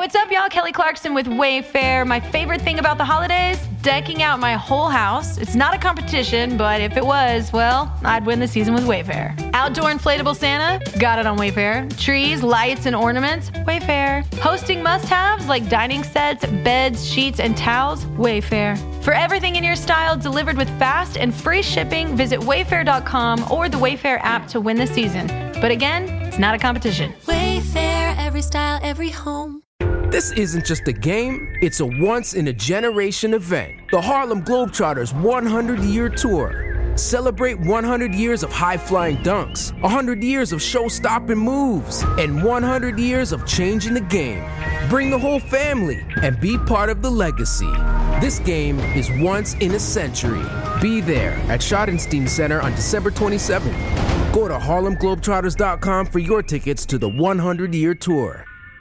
What's up, y'all? Kelly Clarkson with Wayfair. My favorite thing about the holidays? Decking out my whole house. It's not a competition, but if it was, well, I'd win the season with Wayfair. Outdoor inflatable Santa? Got it on Wayfair. Trees, lights, and ornaments? Wayfair. Hosting must-haves like dining sets, beds, sheets, and towels? Wayfair. For everything in your style delivered with fast and free shipping, visit Wayfair.com or the Wayfair app to win the season. But again, it's not a competition. Wayfair, every style, every home. This isn't just a game, it's a once-in-a-generation event. The Harlem Globetrotters 100-year tour. Celebrate 100 years of high-flying dunks, 100 years of show-stopping moves, and 100 years of changing the game. Bring the whole family and be part of the legacy. This game is once in a century. Be there at Schottenstein Center on December 27th. Go to HarlemGlobetrotters.com for your tickets to the 100-year tour.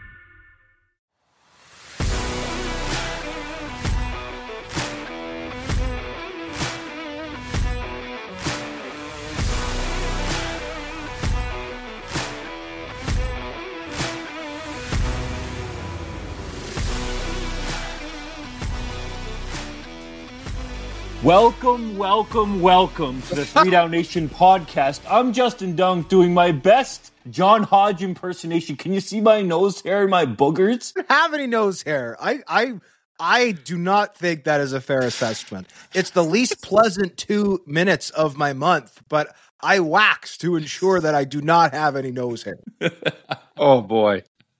Welcome to the 3 Down Nation podcast. I'm Justin Dunk doing my best John Hodge impersonation. Can you see my nose hair and my boogers? I don't have any nose hair. I do not think that is a fair assessment. It's the least pleasant 2 minutes of my month, but I wax to ensure that I do not have any nose hair. Oh, boy.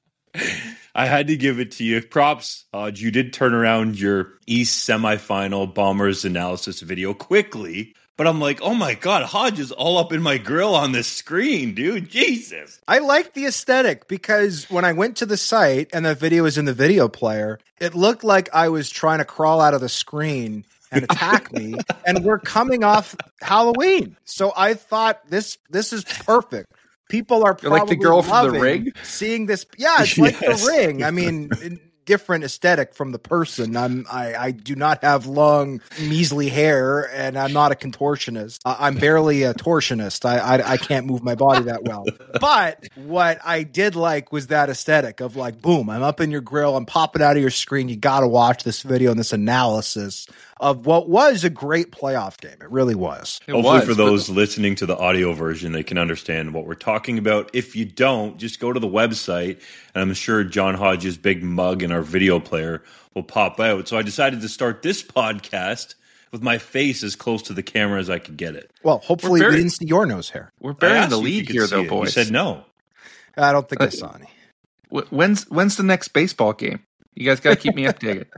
I had to give it to you. Props, Hodge. You did turn around your East semifinal Bombers analysis video quickly, but I'm like, oh my God, Hodge is all up in my grill on this screen, dude. Jesus. I like the aesthetic because when I went to the site and the video was in the video player, it looked like I was trying to crawl out of the screen and attack me, and we're coming off Halloween. So I thought this is perfect. People are probably like the girl from The Ring? Seeing this. Yeah, it's like The Ring. I mean, different aesthetic from the person. I do not have long, measly hair, and I'm not a contortionist. I'm barely a torsionist. I can't move my body that well. But what I did like was that aesthetic of like, boom, I'm up in your grill, I'm popping out of your screen. You got to watch this video and this analysis of what was a great playoff game. It really was. Hopefully for those listening to the audio version, they can understand what we're talking about. If you don't, just go to the website, and I'm sure John Hodge's big mug in our video player will pop out. So I decided to start this podcast with my face as close to the camera as I could get it. Well, hopefully we didn't see your nose hair. We're burying the lead here, though, boys. You said no. I don't think I saw any. When's the next baseball game? You guys got to keep me updated.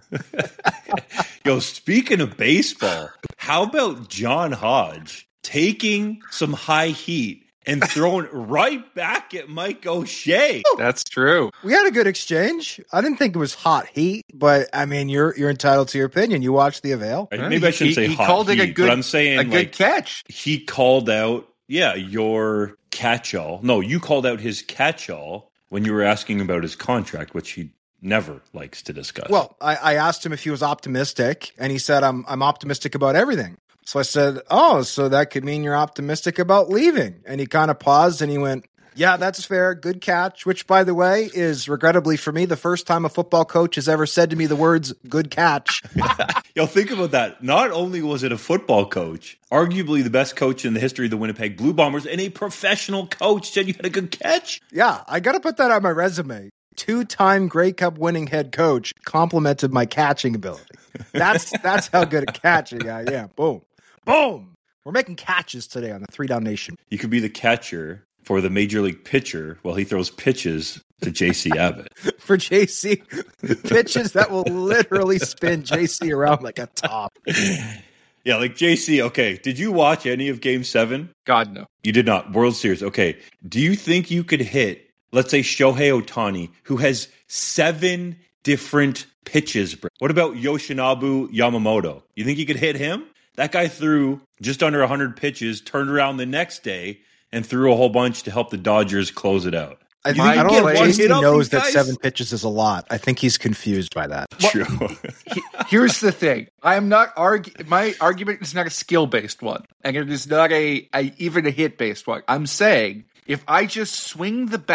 Yo, speaking of baseball, how about John Hodge taking some high heat and throwing it right back at Mike O'Shea? That's true. We had a good exchange. I didn't think it was hot heat, but I mean, you're entitled to your opinion. You watched the Avail. Maybe I shouldn't say hot called heat, it a good, but I'm saying a good catch. He called out, your catch-all. No, you called out his catch-all when you were asking about his contract, which he never likes to discuss. Well, I asked him if he was optimistic, and he said, I'm optimistic about everything. So I said, oh, so that could mean you're optimistic about leaving. And he kind of paused, and he went, yeah, that's fair. Good catch, which, by the way, is regrettably for me the first time a football coach has ever said to me the words, good catch. Yo, think about that. Not only was it a football coach, arguably the best coach in the history of the Winnipeg Blue Bombers, and a professional coach said you had a good catch. Yeah, I got to put that on my resume. 2-time Grey Cup winning head coach complimented my catching ability. That's how good at catching I am. Boom. Boom. We're making catches today on the 3 Down Nation. You could be the catcher for the major league pitcher while he throws pitches to JC Abbott. For JC, pitches that will literally spin JC around like a top. Yeah, like JC, okay, did you watch any of Game 7? God, no. You did not. World Series, okay. Do you think you could hit, let's say, Shohei Ohtani, who has 7 different pitches? What about Yoshinobu Yamamoto? You think you could hit him? That guy threw just under 100 pitches, turned around the next day, and threw a whole bunch to help the Dodgers close it out. I don't know if JC knows that 7 pitches is a lot. I think he's confused by that. True. Here's the thing. I am not my argument is not a skill-based one, and it is not even a hit-based one. I'm saying if I just swing the bat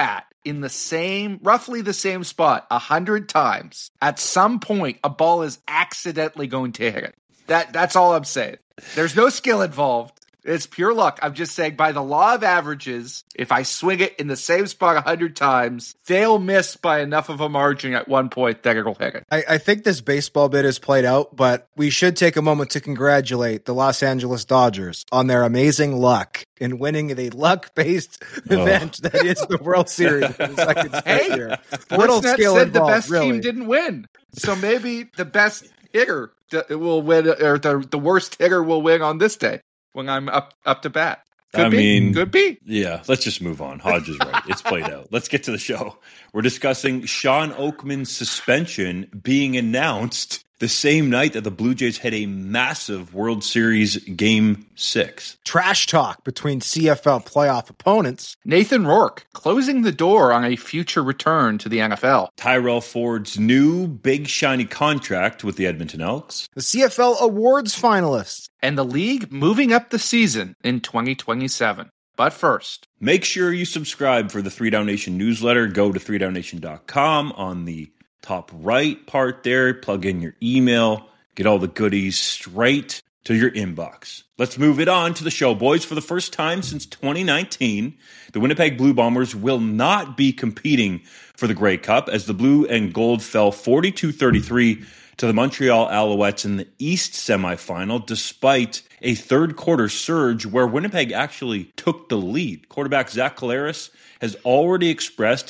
in roughly the same spot 100 times, at some point, a ball is accidentally going to hit it. That's all I'm saying. There's no skill involved. It's pure luck. I'm just saying, by the law of averages, if I swing it in the same spot 100 times, they'll miss by enough of a margin at one point that it'll hit it. I think this baseball bit is played out, but we should take a moment to congratulate the Los Angeles Dodgers on their amazing luck in winning a luck-based event that is the World Series for the second straight year. Little skill said involved, the best really. team didn't win. So maybe the best hitter will win, or the worst hitter will win on this day when I'm up to bat. Could be. Yeah, let's just move on. Hodge is right. It's played out. Let's get to the show. We're discussing Sean Oakman's suspension being announced the same night that the Blue Jays had a massive World Series Game 6. Trash talk between CFL playoff opponents. Nathan Rourke closing the door on a future return to the NFL. Tyrell Ford's new big shiny contract with the Edmonton Elks. The CFL Awards finalists. And the league moving up the season in 2027. But first, make sure you subscribe for the 3 Down Nation newsletter. Go to 3downnation.com. On the top right part there, plug in your email, get all the goodies straight to your inbox. Let's move it on to the show, boys. For the first time since 2019, the Winnipeg Blue Bombers will not be competing for the Grey Cup as the Blue and Gold fell 42-33 to the Montreal Alouettes in the East semifinal, despite a third quarter surge where Winnipeg actually took the lead. Quarterback Zach Collaros has already expressed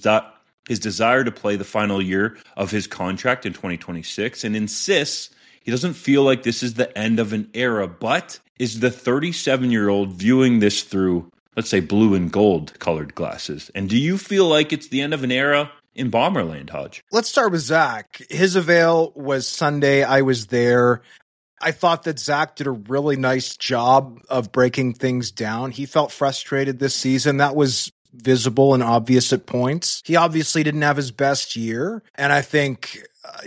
his desire to play the final year of his contract in 2026 and insists he doesn't feel like this is the end of an era, but is the 37-year-old viewing this through, let's say, blue and gold colored glasses? And do you feel like it's the end of an era in Bomberland, Hodge? Let's start with Zach. His avail was Sunday. I was there. I thought that Zach did a really nice job of breaking things down. He felt frustrated this season. That was visible and obvious at points. He obviously didn't have his best year. And I think,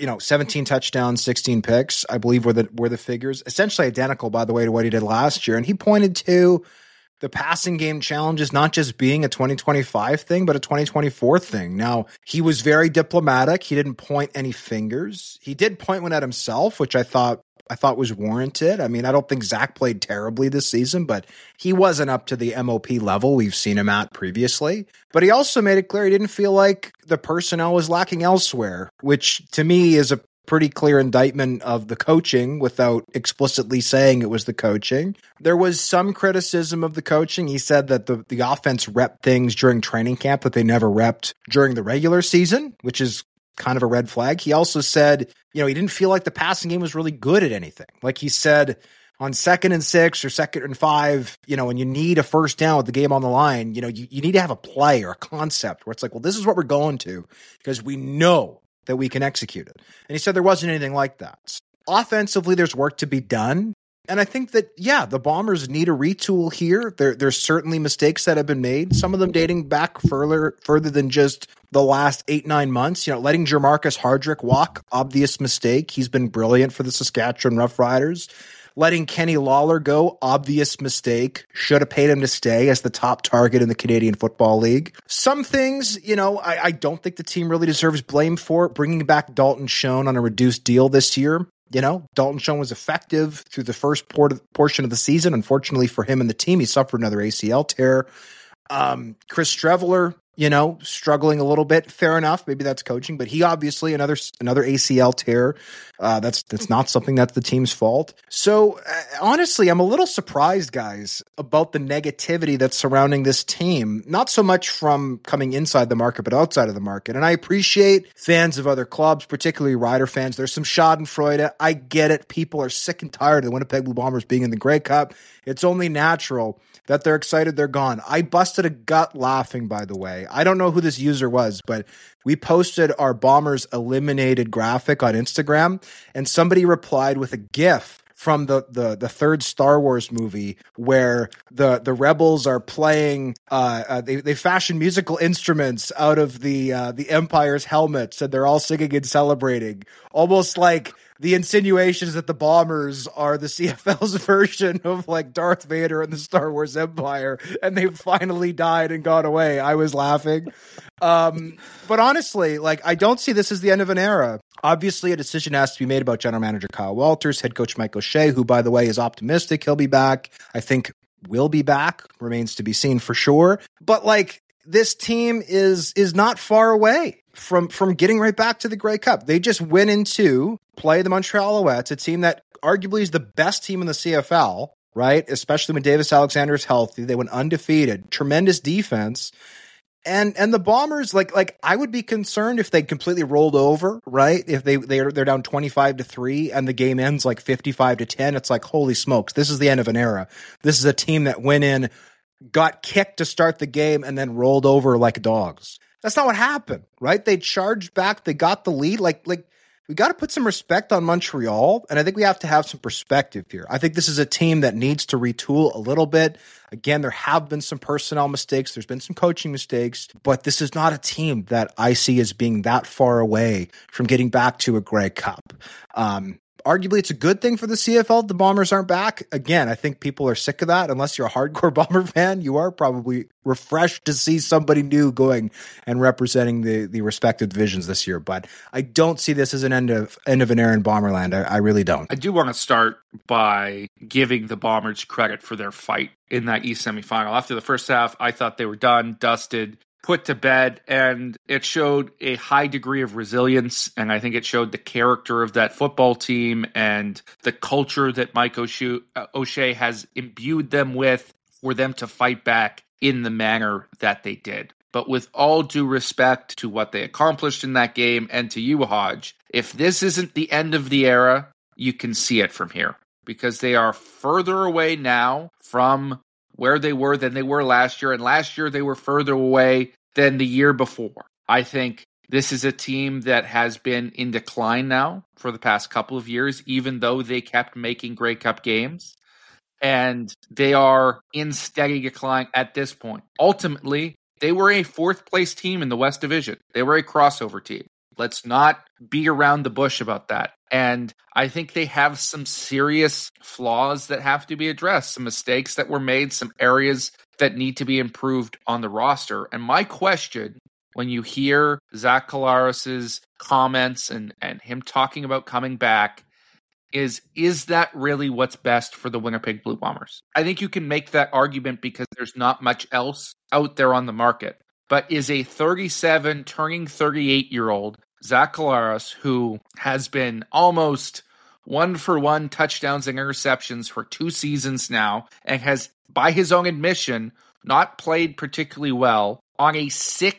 17 touchdowns, 16 picks, I believe were the figures. Essentially identical, by the way, to what he did last year. And he pointed to the passing game challenges not just being a 2025 thing, but a 2024 thing. Now, he was very diplomatic. He didn't point any fingers. He did point one at himself, which I thought was warranted. I mean, I don't think Zach played terribly this season, but he wasn't up to the MOP level we've seen him at previously. But he also made it clear he didn't feel like the personnel was lacking elsewhere, which to me is a pretty clear indictment of the coaching without explicitly saying it was the coaching. There was some criticism of the coaching. He said that the offense repped things during training camp that they never repped during the regular season, which is kind of a red flag. He also said, he didn't feel like the passing game was really good at anything. Like he said, on 2nd and 6 or 2nd and 5, when you need a first down with the game on the line, you need to have a play or a concept where it's like, well, this is what we're going to because we know that we can execute it. And he said there wasn't anything like that. Offensively, there's work to be done. And I think that, the Bombers need a retool here. There's certainly mistakes that have been made, some of them dating back further than just the last 8-9 months. Letting Jermarcus Hardrick walk, obvious mistake. He's been brilliant for the Saskatchewan Roughriders. Letting Kenny Lawler go, obvious mistake. Should have paid him to stay as the top target in the Canadian Football League. Some things, I don't think the team really deserves blame for. Bringing back Dalton Schoen on a reduced deal this year. Dalton Schoen was effective through the first portion of the season. Unfortunately for him and the team, he suffered another ACL tear. Chris Streveler, struggling a little bit. Fair enough. Maybe that's coaching, but he obviously another ACL tear. That's not something that's the team's fault. So honestly, I'm a little surprised, guys, about the negativity that's surrounding this team. Not so much from coming inside the market, but outside of the market. And I appreciate fans of other clubs, particularly Rider fans. There's some schadenfreude. I get it. People are sick and tired of the Winnipeg Blue Bombers being in the Grey Cup. It's only natural that they're excited they're gone. I busted a gut laughing, by the way. I don't know who this user was, but we posted our Bombers eliminated graphic on Instagram, and somebody replied with a GIF from the third Star Wars movie where the rebels are playing, they fashion musical instruments out of the Empire's helmets, and they're all singing and celebrating, almost like the insinuations that the Bombers are the CFL's version of like Darth Vader in the Star Wars Empire, and they've finally died and gone away. I was laughing. But honestly, like, I don't see this as the end of an era. Obviously, a decision has to be made about general manager Kyle Walters, head coach Mike O'Shea, who, by the way, is optimistic he'll be back. I think will be back. Remains to be seen for sure. But like, this team is not far away from getting right back to the Grey Cup. They just went into play the Montreal Alouettes, a team that arguably is the best team in the CFL, right? Especially when Davis Alexander is healthy. They went undefeated. Tremendous defense. And the Bombers, like I would be concerned if they completely rolled over, right? If they're down 25-3 and the game ends like 55-10, it's like, holy smokes, this is the end of an era. This is a team that went in, got kicked to start the game, and then rolled over like dogs. That's not what happened, right? They charged back, they got the lead. Like we got to put some respect on Montreal, and I think we have to have some perspective here. I think this is a team that needs to retool a little bit. Again, there have been some personnel mistakes. There's been some coaching mistakes, but this is not a team that I see as being that far away from getting back to a Grey Cup. Arguably, it's a good thing for the CFL. The Bombers aren't back. Again, I think people are sick of that. Unless you're a hardcore Bomber fan, you are probably refreshed to see somebody new going and representing the respective divisions this year. But I don't see this as an end of an era in Bomberland. I really don't. I do want to start by giving the Bombers credit for their fight in that East semifinal. After the first half, I thought they were done, dusted, put to bed, and it showed a high degree of resilience, and I think it showed the character of that football team and the culture that Mike O'Shea has imbued them with for them to fight back in the manner that they did. But with all due respect to what they accomplished in that game and to you, Hodge, if this isn't the end of the era, you can see it from here, because they are further away now from where they were than they were last year, and last year they were further away than the year before. I think this is a team that has been in decline now for the past couple of years, even though they kept making Grey Cup games, and they are in steady decline at this point. Ultimately, they were a fourth-place team in the West Division. They were a crossover team. Let's not beat around the bush about that. And I think they have some serious flaws that have to be addressed, some mistakes that were made, some areas that need to be improved on the roster. And my question, when you hear Zach Collaros' comments and him talking about coming back, is that really what's best for the Winnipeg Blue Bombers? I think you can make that argument because there's not much else out there on the market. But is a 37 turning 38-year-old Zach Collaros, who has been almost 1-for-1 touchdowns and interceptions for 2 seasons now, and has, by his own admission, not played particularly well, on a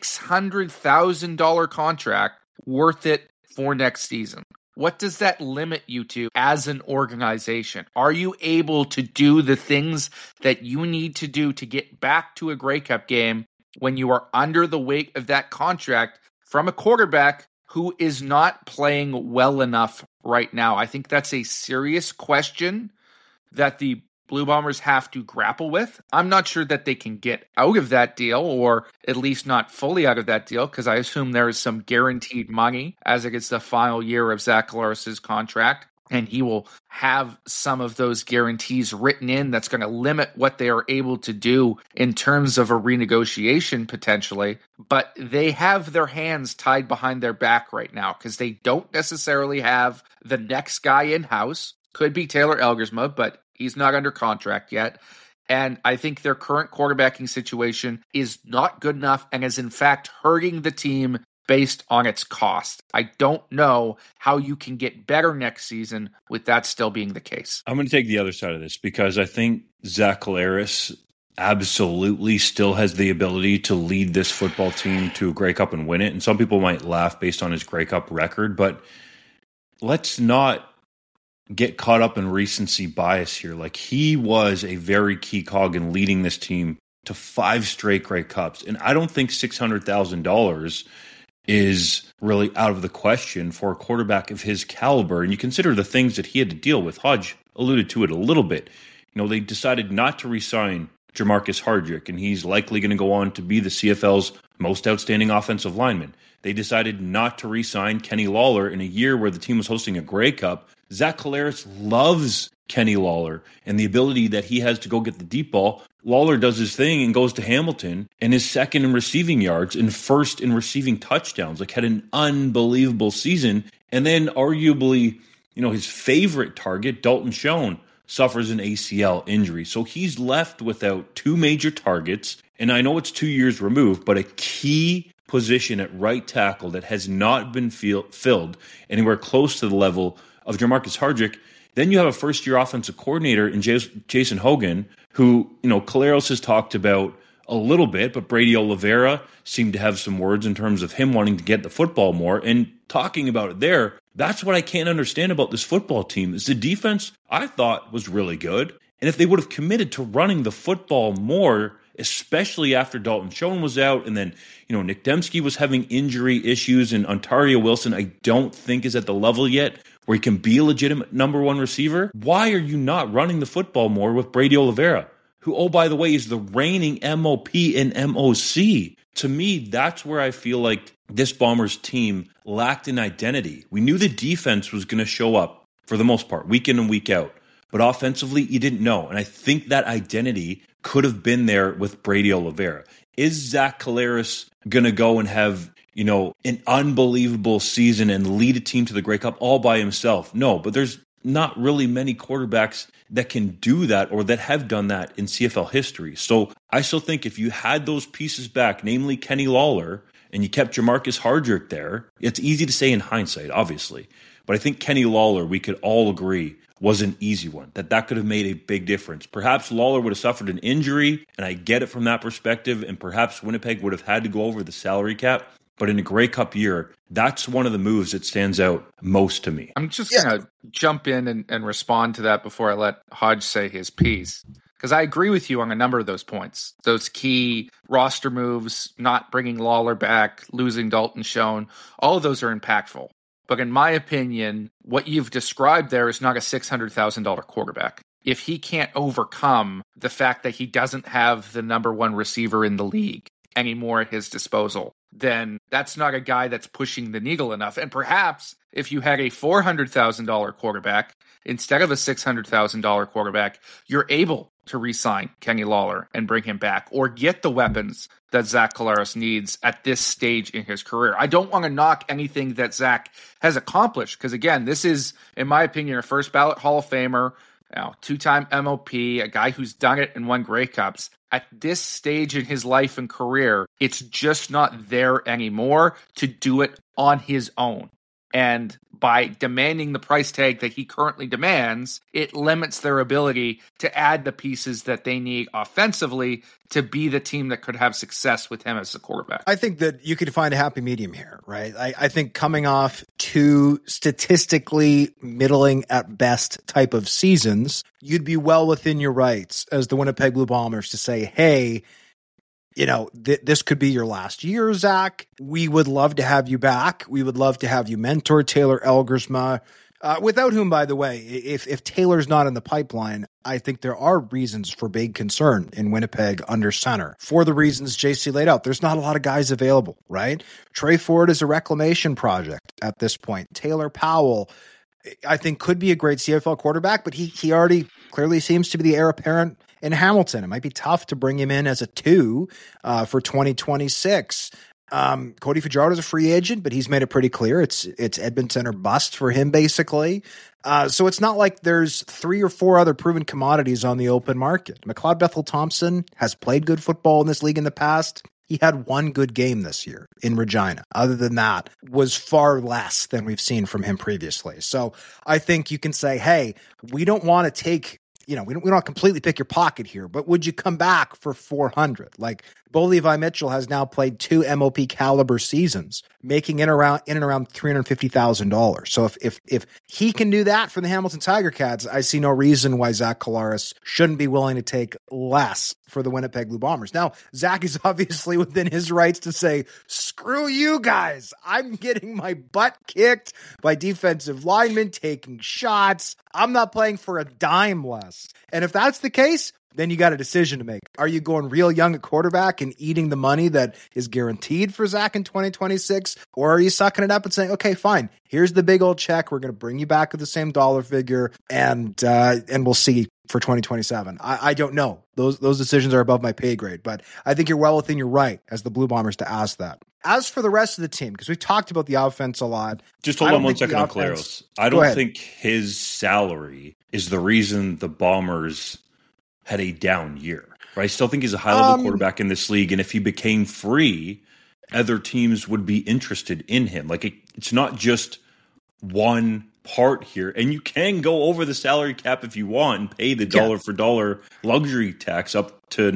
$600,000 contract, worth it for next season? What does that limit you to as an organization? Are you able to do the things that you need to do to get back to a Grey Cup game when you are under the weight of that contract from a quarterback who is not playing well enough right now? I think that's a serious question that the Blue Bombers have to grapple with. I'm not sure that they can get out of that deal, or at least not fully out of that deal, because I assume there is some guaranteed money as it gets the final year of Zach Collaros' contract, and he will have some of those guarantees written in that's going to limit what they are able to do in terms of a renegotiation potentially. But they have their hands tied behind their back right now because they don't necessarily have the next guy in-house. Could be Taylor Elgersma, but he's not under contract yet. And I think their current quarterbacking situation is not good enough and is in fact hurting the team based on its cost. I don't know how you can get better next season with that still being the case. I'm going to take the other side of this because I think Zach Collaros absolutely still has the ability to lead this football team to a Grey Cup and win it. And some people might laugh based on his Grey Cup record, but let's not get caught up in recency bias here. Like, he was a very key cog in leading this team to 5 straight Grey Cups. And I don't think $600,000 is really out of the question for a quarterback of his caliber. And you consider the things that he had to deal with. Hodge alluded to it a little bit. You know, they decided not to re-sign Jamarcus Hardrick, and he's likely going to go on to be the CFL's most outstanding offensive lineman. They decided not to re-sign Kenny Lawler in a year where the team was hosting a Grey Cup. Zach Collaros loves Kenny Lawler and the ability that he has to go get the deep ball. Lawler does his thing and goes to Hamilton and is second in receiving yards and first in receiving touchdowns. Like, had an unbelievable season. And then arguably, his favorite target, Dalton Schoen, suffers an ACL injury. So he's left without two major targets. And I know it's 2 years removed, but a key position at right tackle that has not been filled anywhere close to the level of Jamarcus Hardrick. Then you have a first-year offensive coordinator in Jason Hogan, who, Collaros has talked about a little bit, but Brady Oliveira seemed to have some words in terms of him wanting to get the football more. And talking about it there, that's what I can't understand about this football team is the defense I thought was really good. And if they would have committed to running the football more, especially after Dalton Schoen was out, and then, Nick Dembski was having injury issues, and Ontario Wilson, I don't think is at the level yet where he can be a legitimate number one receiver. Why are you not running the football more with Brady Oliveira, who, oh, by the way, is the reigning MOP and MOC? To me, that's where I feel like this Bombers team lacked an identity. We knew the defense was going to show up for the most part, week in and week out. But offensively, you didn't know. And I think that identity could have been there with Brady Oliveira. Is Zach Collaros going to go and have, an unbelievable season and lead a team to the Grey Cup all by himself? No, but there's not really many quarterbacks that can do that or that have done that in CFL history. So I still think if you had those pieces back, namely Kenny Lawler, and you kept Jamarcus Hardrick there, it's easy to say in hindsight, obviously. But I think Kenny Lawler, we could all agree, was an easy one, that could have made a big difference. Perhaps Lawler would have suffered an injury, and I get it from that perspective, and perhaps Winnipeg would have had to go over the salary cap. But in a Grey Cup year, that's one of the moves that stands out most to me. I'm just going to jump in and respond to that before I let Hodge say his piece. Because I agree with you on a number of those points. Those key roster moves, not bringing Lawler back, losing Dalton Schoen, all of those are impactful. But in my opinion, what you've described there is not a $600,000 quarterback. If he can't overcome the fact that he doesn't have the number one receiver in the league anymore at his disposal, then that's not a guy that's pushing the needle enough. And perhaps if you had a $400,000 quarterback instead of a $600,000 quarterback, you're able to re-sign Kenny Lawler and bring him back or get the weapons that Zach Collaros needs at this stage in his career. I don't want to knock anything that Zach has accomplished because, again, this is, in my opinion, a first ballot Hall of Famer, two-time MOP, a guy who's done it and won Grey Cups. At this stage in his life and career, it's just not there anymore to do it on his own. And by demanding the price tag that he currently demands, it limits their ability to add the pieces that they need offensively to be the team that could have success with him as the quarterback. I think that you could find a happy medium here, right? I think coming off two statistically middling at best type of seasons, you'd be well within your rights as the Winnipeg Blue Bombers to say, hey, this could be your last year, Zach. We would love to have you back. We would love to have you mentor Taylor Elgersma, without whom, by the way, if Taylor's not in the pipeline, I think there are reasons for big concern in Winnipeg under center. For the reasons JC laid out, there's not a lot of guys available, right? Trey Ford is a reclamation project at this point. Taylor Powell, I think, could be a great CFL quarterback, but he already clearly seems to be the heir apparent in Hamilton. It might be tough to bring him in as a 2 for 2026. Cody Fajardo is a free agent, but he's made it pretty clear it's Edmonton or bust for him, basically. So it's not like there's 3 or 4 other proven commodities on the open market. McLeod Bethel-Thompson has played good football in this league in the past. He had one good game this year in Regina. Other than that, was far less than we've seen from him previously. So I think you can say, hey, we don't want to take, we don't completely pick your pocket here, but would you come back for 400? Like, Bo Levi Mitchell has now played 2 MOP caliber seasons, making in and around $350,000. So if he can do that for the Hamilton Tiger Cats, I see no reason why Zach Collaros shouldn't be willing to take less for the Winnipeg Blue Bombers. Now, Zach is obviously within his rights to say, screw you guys. I'm getting my butt kicked by defensive linemen taking shots. I'm not playing for a dime less. And if that's the case, then you got a decision to make. Are you going real young at quarterback and eating the money that is guaranteed for Zach in 2026? Or are you sucking it up and saying, okay, fine, here's the big old check. We're going to bring you back with the same dollar figure and we'll see for 2027. I don't know. Those decisions are above my pay grade, but I think you're well within your right as the Blue Bombers to ask that. As for the rest of the team, because we've talked about the offense a lot. Just hold on one second on Collaros. I don't think his salary is the reason the Bombers had a down year. Right? I still think he's a high-level quarterback in this league, and if he became free, other teams would be interested in him. Like, it's not just one part here, and you can go over the salary cap if you want and pay the dollar-for-dollar luxury tax up to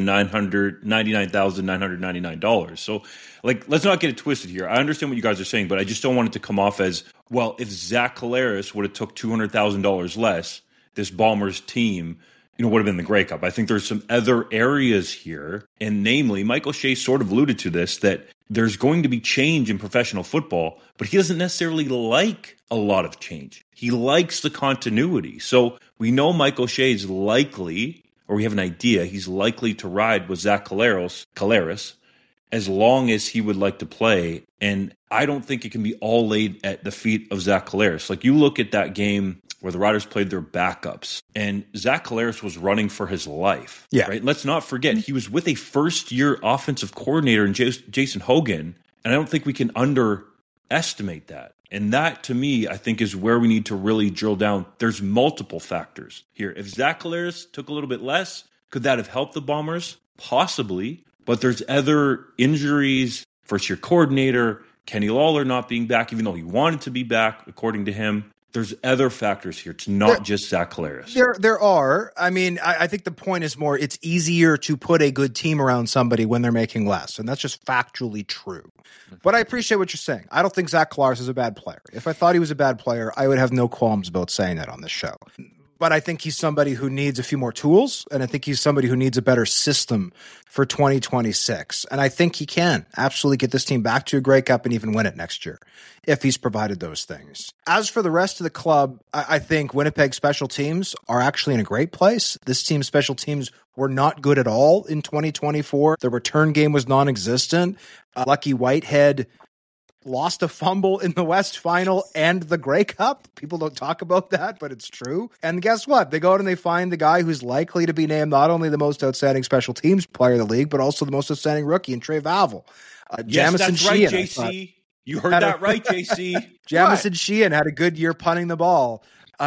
$999,999. So, like, let's not get it twisted here. I understand what you guys are saying, but I just don't want it to come off as, well, if Zach Collaros would have took $200,000 less, this Bombers team, would have been the Grey Cup. I think there's some other areas here, and namely, Michael Shea sort of alluded to this, that there's going to be change in professional football, but he doesn't necessarily like a lot of change. He likes the continuity. So we know Michael Shea is likely, or we have an idea, he's likely to ride with Zach Collaros as long as he would like to play. And I don't think it can be all laid at the feet of Zach Collaros. Like, you look at that game where the Riders played their backups, and Zach Collaros was running for his life. Yeah. Right? Let's not forget, he was with a first-year offensive coordinator in Jason Hogan, and I don't think we can underestimate that. And that, to me, I think is where we need to really drill down. There's multiple factors here. If Zach Collaros took a little bit less, could that have helped the Bombers? Possibly. But there's other injuries, first-year coordinator, Kenny Lawler not being back, even though he wanted to be back, according to him. There's other factors here. It's not just Zach Collaros. There are. I mean, I think the point is more, it's easier to put a good team around somebody when they're making less. And that's just factually true. But I appreciate what you're saying. I don't think Zach Collaros is a bad player. If I thought he was a bad player, I would have no qualms about saying that on this show. But I think he's somebody who needs a few more tools, and I think he's somebody who needs a better system for 2026. And I think he can absolutely get this team back to a Grey Cup and even win it next year if he's provided those things. As for the rest of the club, I think Winnipeg special teams are actually in a great place. This team's special teams were not good at all in 2024. The return game was non-existent. Lucky Whitehead lost a fumble in the West Final and the Grey Cup. People don't talk about that, but it's true. And guess what? They go out and they find the guy who's likely to be named not only the most outstanding special teams player of the league, but also the most outstanding rookie in Trey Vavel. Yes, that's right, JC. You heard that right, JC. Jamison Sheehan had a good year punting the ball.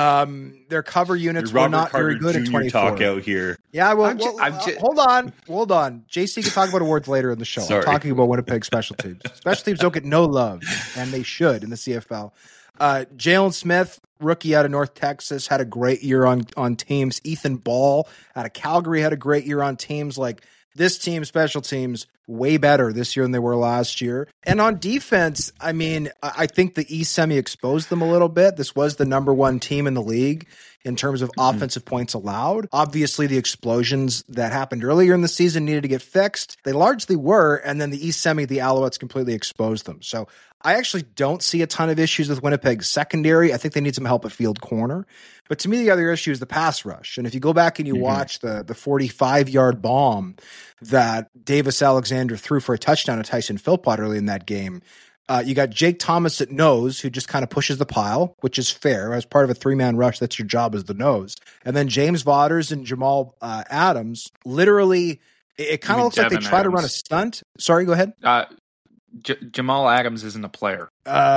Their cover units were not very good in 24. Talk out here. Yeah, hold on. JC can talk about awards later in the show. Sorry. I'm talking about Winnipeg special teams. Special teams don't get no love, and they should in the CFL. Jalen Smith, rookie out of North Texas, had a great year on teams. Ethan Ball out of Calgary had a great year on teams. Like, this team, special teams, way better this year than they were last year. And on defense, I mean, I think the East Semi exposed them a little bit. This was the number one team in the league in terms of offensive points allowed. Obviously, the explosions that happened earlier in the season needed to get fixed. They largely were, and then the East Semi, the Alouettes completely exposed them. So I actually don't see a ton of issues with Winnipeg's secondary. I think they need some help at field corner. But to me, the other issue is the pass rush. And if you go back and you watch the 45-yard bomb that Davis Alexander threw for a touchdown to Tyson Philpott early in that game, you got Jake Thomas at nose, who just kind of pushes the pile, which is fair. As part of a three-man rush, that's your job as the nose. And then James Vaughters and Jamal Adams, literally, it kind of looks like they try to run a stunt. Sorry, go ahead. Jamal Adams isn't a player.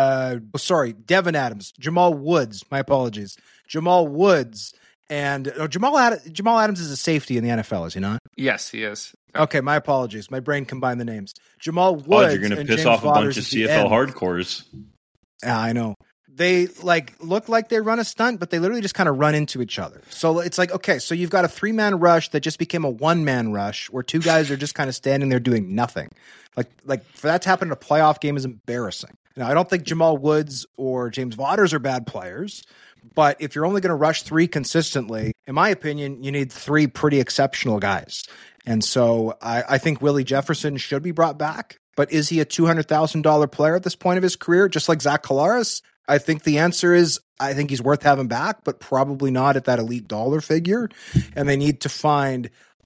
Devin Adams. Jamal Woods. My apologies. Jamal Woods. And Jamal Adams is a safety in the NFL, is he not? Yes, he is. Okay, my apologies. My brain combined the names. Jamal Woods. You're going to piss off a bunch of CFL hardcores. Yeah, I know. They look like they run a stunt, but they literally just kind of run into each other. So it's like, okay, so you've got a three-man rush that just became a one-man rush where two guys are just kind of standing there doing nothing. Like for that to happen in a playoff game is embarrassing. Now, I don't think Jamal Woods or James Vaughters are bad players, but if you're only going to rush three consistently, in my opinion, you need three pretty exceptional guys. And so I think Willie Jefferson should be brought back, but is he a $200,000 player at this point of his career, just like Zach Collaros? I think the answer is I think he's worth having back, but probably not at that elite dollar figure. And they need to find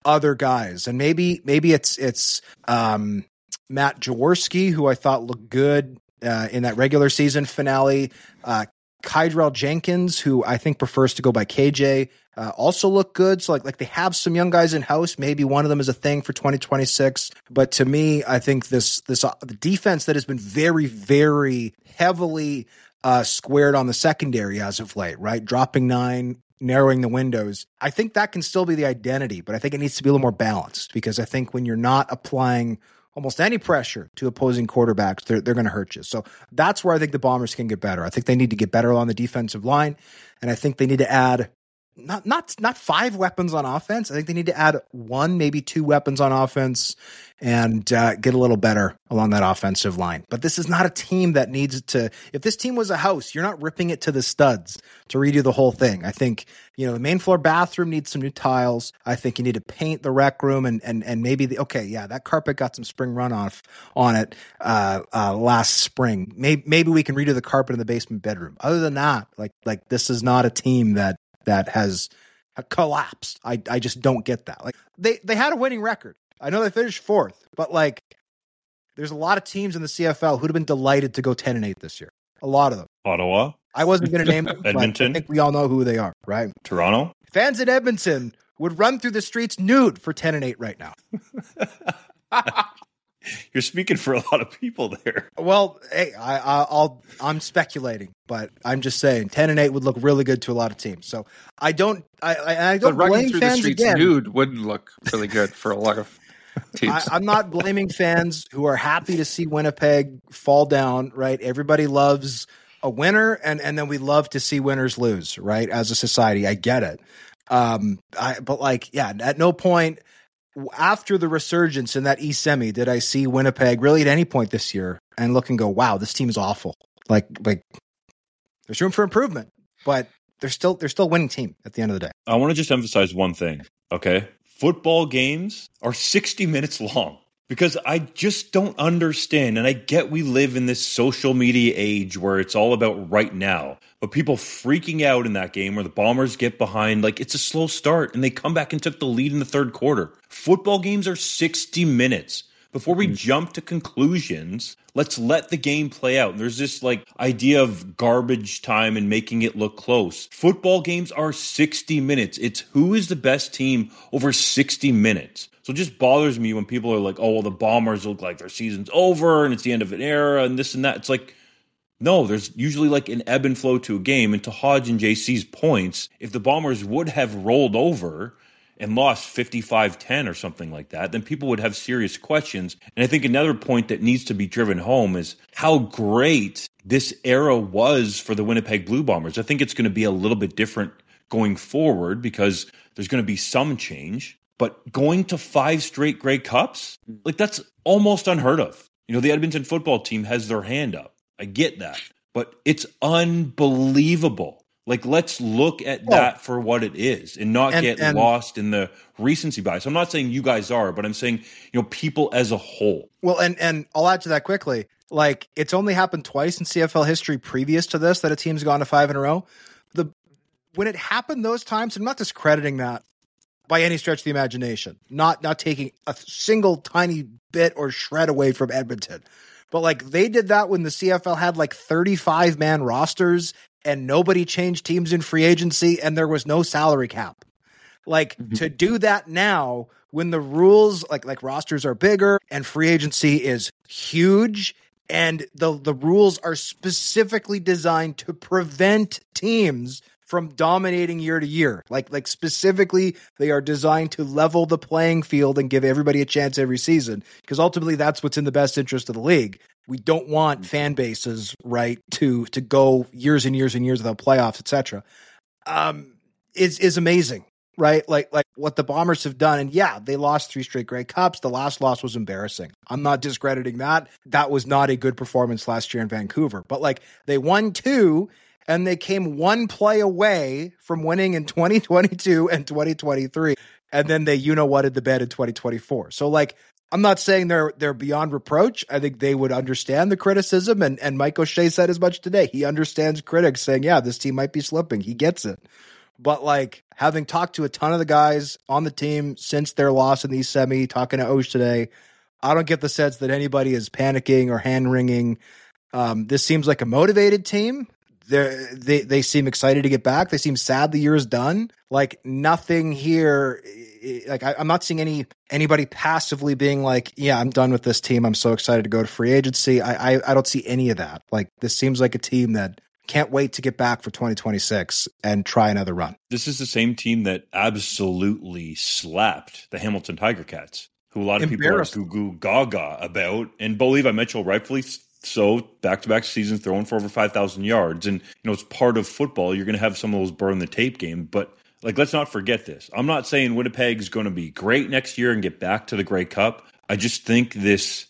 other guys. And maybe it's Matt Jaworski, who I thought looked good in that regular season finale. Kydrell Jenkins, who I think prefers to go by KJ, also look good. So like they have some young guys in house. Maybe one of them is a thing for 2026. But to me, I think the defense that has been very, very heavily squared on the secondary as of late, right? Dropping 9, narrowing the windows. I think that can still be the identity, but I think it needs to be a little more balanced, because I think when you're not applying almost any pressure to opposing quarterbacks, they're going to hurt you. So that's where I think the Bombers can get better. I think they need to get better on the defensive line, and I think they need to add not 5 weapons on offense. I think they need to add 1, maybe 2 weapons on offense and get a little better along that offensive line. But this is not a team that needs to. If this team was a house, you're not ripping it to the studs to redo the whole thing. I think, the main floor bathroom needs some new tiles. I think you need to paint the rec room and maybe that carpet got some spring runoff on it last spring. Maybe we can redo the carpet in the basement bedroom. Other than that, like this is not a team that has collapsed. I just don't get that. Like they had a winning record. I know they finished 4th, but like there's a lot of teams in the CFL who'd have been delighted to go 10-8 this year. A lot of them. Ottawa. I wasn't going to name them. Edmonton. But I think we all know who they are, right? Toronto. Fans in Edmonton would run through the streets nude for 10-8 right now. You're speaking for a lot of people there. Well, hey, I'm speculating, but I'm just saying 10-8 would look really good to a lot of teams. So I don't but running blame through fans the streets again. nude wouldn't look really good for a lot of teams. I'm not blaming fans who are happy to see Winnipeg fall down, right? Everybody loves a winner, and then we love to see winners lose, right? As a society, I get it. At no point after the resurgence in that East Semi did I see Winnipeg really at any point this year and look and go, wow, this team's awful. Like there's room for improvement, but they're still a winning team at the end of the day. I want to just emphasize one thing, okay? Football games are 60 minutes long, because I just don't understand. And I get we live in this social media age where it's all about right now, but people freaking out in that game where the Bombers get behind, like it's a slow start and they come back and took the lead in the 3rd quarter. Football games are 60 minutes. Before we jump to conclusions, let's let the game play out. And there's this like idea of garbage time and making it look close. Football games are 60 minutes. It's who is the best team over 60 minutes. So it just bothers me when people are like, oh, well, the Bombers look like their season's over and it's the end of an era and this and that. It's like, no, there's usually like an ebb and flow to a game. And to Hodge and JC's points, if the Bombers would have rolled over and lost 55-10 or something like that, then people would have serious questions. And I think another point that needs to be driven home is how great this era was for the Winnipeg Blue Bombers. I think it's going to be a little bit different going forward because there's going to be some change. But going to 5 straight Grey Cups, like that's almost unheard of. The Edmonton football team has their hand up. I get that. But it's unbelievable. Like, let's look at that for what it is and not get lost in the recency bias. I'm not saying you guys are, but I'm saying, people as a whole. Well, and I'll add to that quickly. Like, it's only happened twice in CFL history previous to this that a team's gone to 5 in a row. When it happened those times, I'm not discrediting that by any stretch of the imagination. Not taking a single tiny bit or shred away from Edmonton. But like they did that when the CFL had like 35-man rosters and nobody changed teams in free agency and there was no salary cap. Like to do that now when the rules like rosters are bigger and free agency is huge and the rules are specifically designed to prevent teams from dominating year to year. Like specifically, they are designed to level the playing field and give everybody a chance every season, because ultimately that's what's in the best interest of the league. We don't want fan bases, right, to go years and years and years without playoffs, etc. Is amazing, right? Like what the Bombers have done. And yeah, they lost 3 straight Grey Cups. The last loss was embarrassing. I'm not discrediting that. That was not a good performance last year in Vancouver. But like they won 2, and they came 1 play away from winning in 2022 and 2023. And then they whatted the bed in 2024. So like, I'm not saying they're beyond reproach. I think they would understand the criticism. And Mike O'Shea said as much today. He understands critics saying, yeah, this team might be slipping. He gets it. But like having talked to a ton of the guys on the team since their loss in the East Semi, talking to Osh today, I don't get the sense that anybody is panicking or hand wringing. This seems like a motivated team. They seem excited to get back. They seem sad the year is done. Like nothing here. Like I'm not seeing anybody passively being like, yeah, I'm done with this team. I'm so excited to go to free agency. I don't see any of that. Like this seems like a team that can't wait to get back for 2026 and try another run. This is the same team that absolutely slapped the Hamilton Tiger Cats, who a lot of people are goo-goo gaga about. And Bo Levi Mitchell, rightfully so, back-to-back seasons throwing for over 5,000 yards. And, it's part of football. You're going to have some of those burn the tape game. But, let's not forget this. I'm not saying Winnipeg's going to be great next year and get back to the Grey Cup. I just think this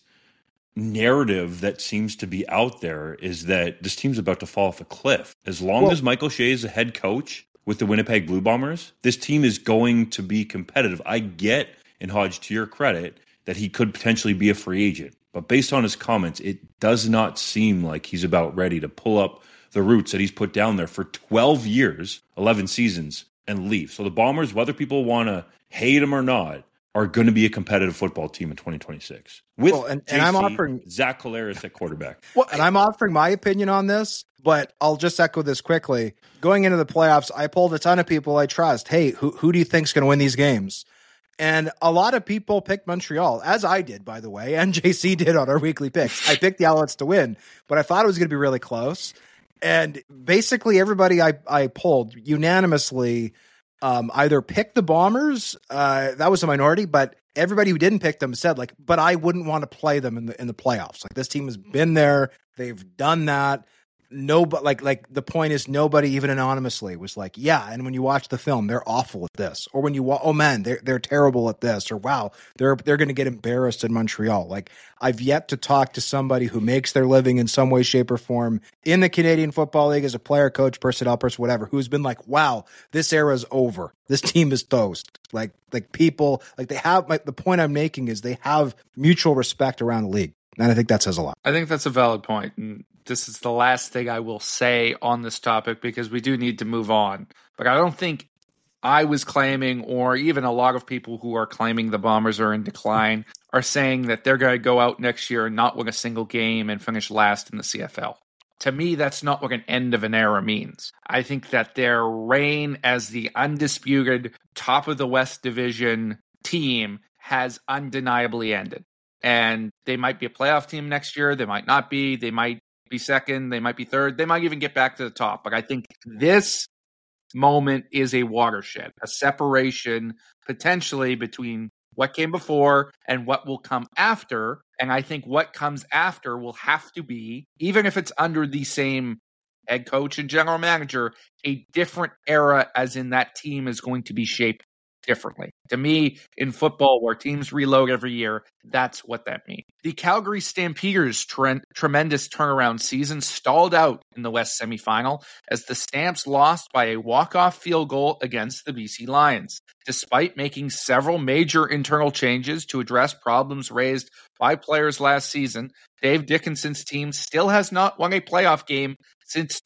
narrative that seems to be out there is that this team's about to fall off a cliff. As long as Michael Shea is a head coach with the Winnipeg Blue Bombers, this team is going to be competitive. I get, and Hodge, to your credit, that he could potentially be a free agent. But based on his comments, it does not seem like he's about ready to pull up the roots that he's put down there for 12 years, 11 seasons, and leave. So the Bombers, whether people want to hate him or not, are going to be a competitive football team in 2026. With and I'm offering Zach Collaros at quarterback. And I'm offering my opinion on this, but I'll just echo this quickly. Going into the playoffs, I polled a ton of people I trust. Hey, who do you think's going to win these games? And a lot of people picked Montreal, as I did, by the way, and JC did on our weekly picks. I picked the Alouettes to win, but I thought it was going to be really close. And basically everybody I polled unanimously either picked the Bombers, that was a minority, but everybody who didn't pick them said but I wouldn't want to play them in the playoffs. Like this team has been there. They've done that. Nobody, like the point is nobody even anonymously was like, yeah. And when you watch the film, they're awful at this, or when you oh man, they're terrible at this, or wow, they're going to get embarrassed in Montreal. Like I've yet to talk to somebody who makes their living in some way, shape, or form in the Canadian Football League as a player, coach, personnel person, whatever, who's been like, wow, this era is over. This team is toast. Like people, like they have. The point I'm making is they have mutual respect around the league. And I think that says a lot. I think that's a valid point. And this is the last thing I will say on this topic because we do need to move on. But I don't think I was claiming, or even a lot of people who are claiming the Bombers are in decline, are saying that they're going to go out next year and not win a single game and finish last in the CFL. To me, that's not what an end of an era means. I think that their reign as the undisputed top of the West Division team has undeniably ended. And they might be a playoff team next year. They might not be. They might be second. They might be third. They might even get back to the top. But I think this moment is a watershed, a separation potentially between what came before and what will come after. And I think what comes after will have to be, even if it's under the same head coach and general manager, a different era, as in that team is going to be shaped differently. To me, in football, where teams reload every year, that's what that means. The Calgary Stampeders' tremendous turnaround season stalled out in the West semifinal as the Stamps lost by a walk-off field goal against the BC Lions. Despite making several major internal changes to address problems raised by players last season, Dave Dickinson's team still has not won a playoff game since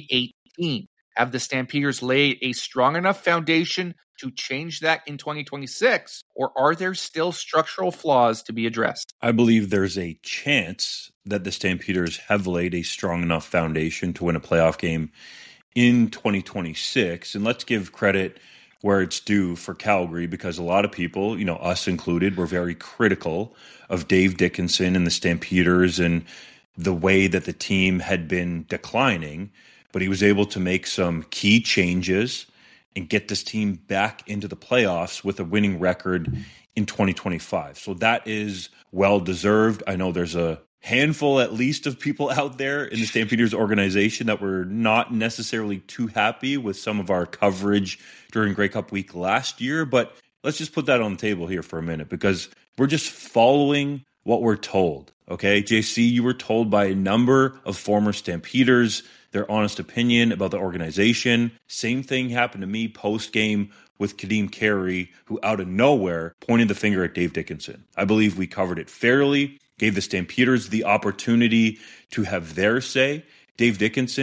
2018. Have the Stampeders laid a strong enough foundation to change that in 2026, or are there still structural flaws to be addressed? I believe there's a chance that the Stampeders have laid a strong enough foundation to win a playoff game in 2026. And let's give credit where it's due for Calgary, because a lot of people, us included, were very critical of Dave Dickinson and the Stampeders and the way that the team had been declining. But he was able to make some key changes and get this team back into the playoffs with a winning record in 2025. So that is well-deserved. I know there's a handful at least of people out there in the Stampeders organization that were not necessarily too happy with some of our coverage during Grey Cup week last year, but let's just put that on the table here for a minute because we're just following what we're told. Okay, JC, you were told by a number of former Stampeders their honest opinion about the organization. Same thing happened to me post-game with Kadeem Carey, who out of nowhere pointed the finger at Dave Dickinson. I believe we covered it fairly, gave the Stampeders the opportunity to have their say. Dave Dickinson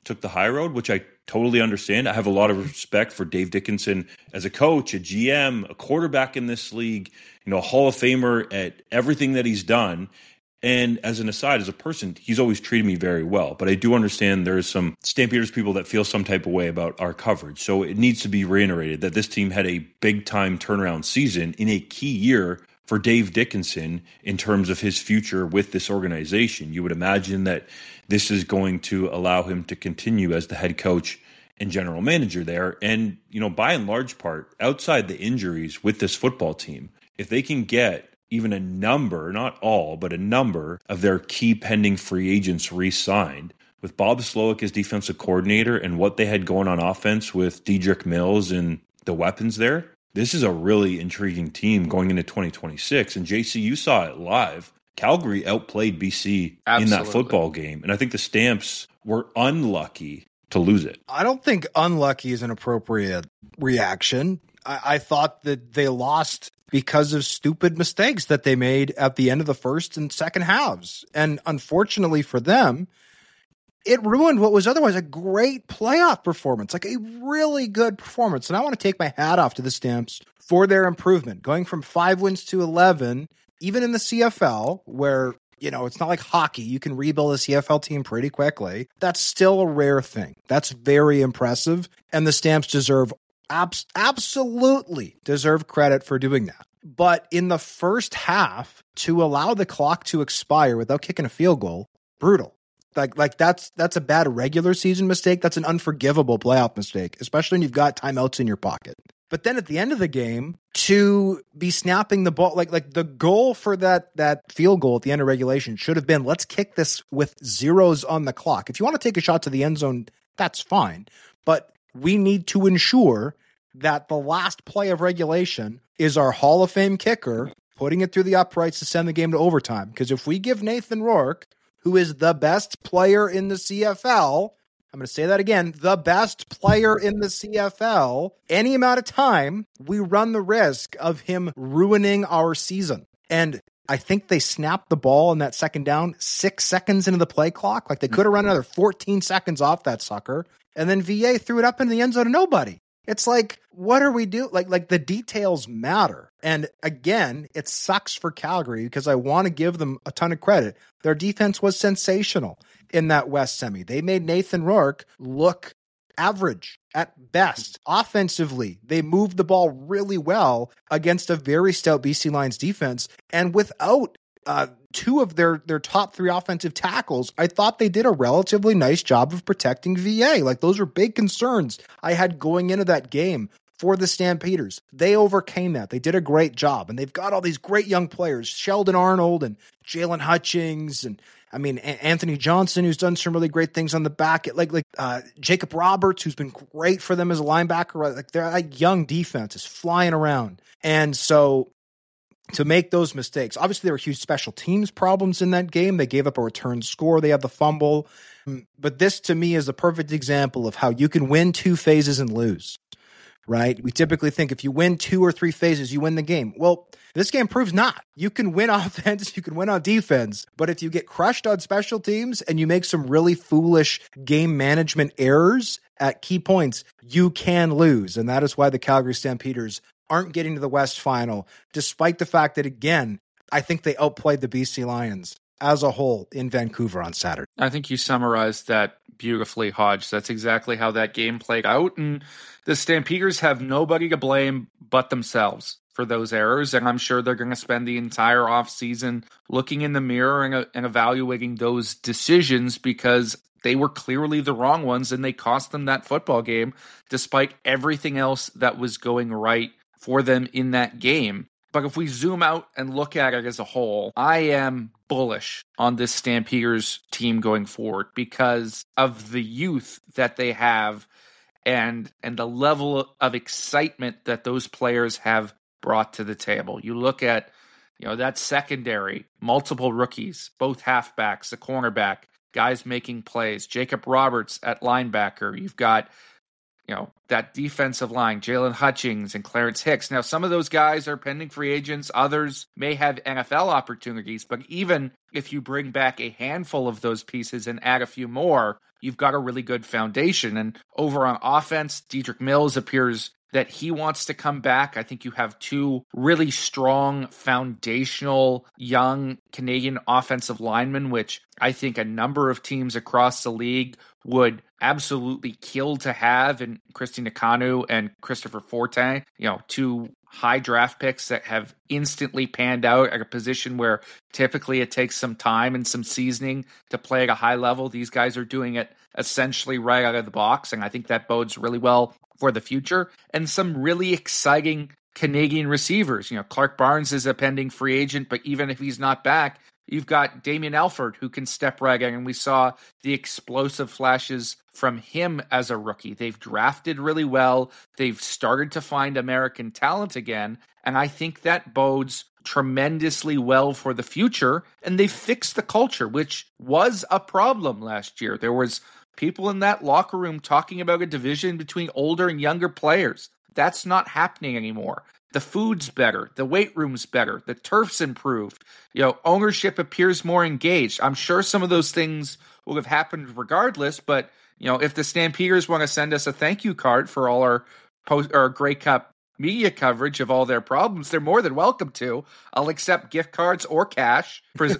took the high road, which I totally understand. I have a lot of respect for Dave Dickinson as a coach, a GM, a quarterback in this league, a Hall of Famer at everything that he's done. And as an aside, as a person, he's always treated me very well. But I do understand there's some Stampeders people that feel some type of way about our coverage. So it needs to be reiterated that this team had a big-time turnaround season in a key year for Dave Dickinson in terms of his future with this organization. You would imagine that this is going to allow him to continue as the head coach and general manager there. And, by and large part, outside the injuries with this football team, if they can get even a number, not all, but a number of their key pending free agents re-signed, with Bob Slowick as defensive coordinator and what they had going on offense with Dedrick Mills and the weapons there, this is a really intriguing team going into 2026. And JC, you saw it live. Calgary outplayed BC in that football game. And I think the Stamps were unlucky to lose it. I don't think unlucky is an appropriate reaction. I thought that they lost because of stupid mistakes that they made at the end of the first and second halves. And unfortunately for them, it ruined what was otherwise a great playoff performance, like a really good performance. And I want to take my hat off to the Stamps for their improvement, going from 5 wins to 11, even in the CFL, where, it's not like hockey. You can rebuild a CFL team pretty quickly. That's still a rare thing. That's very impressive. And the Stamps absolutely deserve credit for doing that. But in the first half, to allow the clock to expire without kicking a field goal, brutal. Like that's a bad regular season mistake. That's an unforgivable playoff mistake, especially when you've got timeouts in your pocket. But then at the end of the game, to be snapping the ball, like the goal for that field goal at the end of regulation should have been, let's kick this with zeros on the clock. If you want to take a shot to the end zone, that's fine. But we need to ensure that the last play of regulation is our Hall of Fame kicker putting it through the uprights to send the game to overtime. Because if we give Nathan Rourke, who is the best player in the CFL, I'm going to say that again, the best player in the CFL, any amount of time, we run the risk of him ruining our season. And I think they snapped the ball on that second down 6 seconds into the play clock. Like they could have run another 14 seconds off that sucker. And then VA threw it up in the end zone to nobody. It's like, what are we doing? Like the details matter. And again, it sucks for Calgary because I want to give them a ton of credit. Their defense was sensational in that West semi. They made Nathan Rourke look average at best. Offensively, they moved the ball really well against a very stout BC Lions defense. And without two of their top three offensive tackles, I thought they did a relatively nice job of protecting VA. Like those are big concerns I had going into that game for the Stampeders. They overcame that. They did a great job. And they've got all these great young players, Sheldon Arnold and Jalen Hutchings, and Anthony Johnson, who's done some really great things on the back. Like Jacob Roberts, who's been great for them as a linebacker. Like their young defense is flying around. And so to make those mistakes, obviously there were huge special teams problems in that game. They gave up a return score. They had the fumble. But this to me is a perfect example of how you can win 2 phases and lose, right? We typically think if you win 2 or 3 phases, you win the game. Well, this game proves not. You can win offense, you can win on defense, but if you get crushed on special teams and you make some really foolish game management errors at key points, you can lose. And that is why the Calgary Stampeders aren't getting to the West Final, despite the fact that, again, I think they outplayed the BC Lions as a whole in Vancouver on Saturday. I think you summarized that beautifully, Hodge. That's exactly how that game played out. And the Stampeders have nobody to blame but themselves for those errors. And I'm sure they're going to spend the entire offseason looking in the mirror and evaluating those decisions, because they were clearly the wrong ones and they cost them that football game, despite everything else that was going right for them in that game. But if we zoom out and look at it as a whole, I am bullish on this Stampeders team going forward because of the youth that they have and the level of excitement that those players have brought to the table. You look at, that secondary, multiple rookies, both halfbacks, a cornerback, guys making plays, Jacob Roberts at linebacker. You've got that defensive line, Jalen Hutchings and Clarence Hicks. Now, some of those guys are pending free agents. Others may have NFL opportunities. But even if you bring back a handful of those pieces and add a few more, you've got a really good foundation. And over on offense, Dedrick Mills appears that he wants to come back. I think you have two really strong, foundational, young Canadian offensive linemen, which I think a number of teams across the league would absolutely kill to have, in Christy Nakanu and Christopher Fortin, two high draft picks that have instantly panned out at a position where typically it takes some time and some seasoning to play at a high level. These guys are doing it essentially right out of the box, and I think that bodes really well for the future. And some really exciting Canadian receivers. Clark Barnes is a pending free agent, but even if he's not back, you've got Damian Alford who can step right in, and we saw the explosive flashes from him as a rookie. They've drafted really well. They've started to find American talent again, and I think that bodes tremendously well for the future. And they fixed the culture, which was a problem last year. There was people in that locker room talking about a division between older and younger players. That's not happening anymore. The food's better. The weight room's better. The turf's improved. Ownership appears more engaged. I'm sure some of those things would have happened regardless, but if the Stampeders want to send us a thank you card for all our Grey Cup media coverage of all their problems, they're more than welcome to. I'll accept gift cards or cash.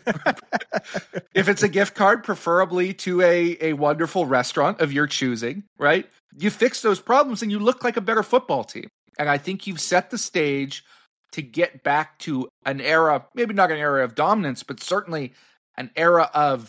If it's a gift card, preferably to a wonderful restaurant of your choosing, right? You fix those problems and you look like a better football team. And I think you've set the stage to get back to an era, maybe not an era of dominance, but certainly an era of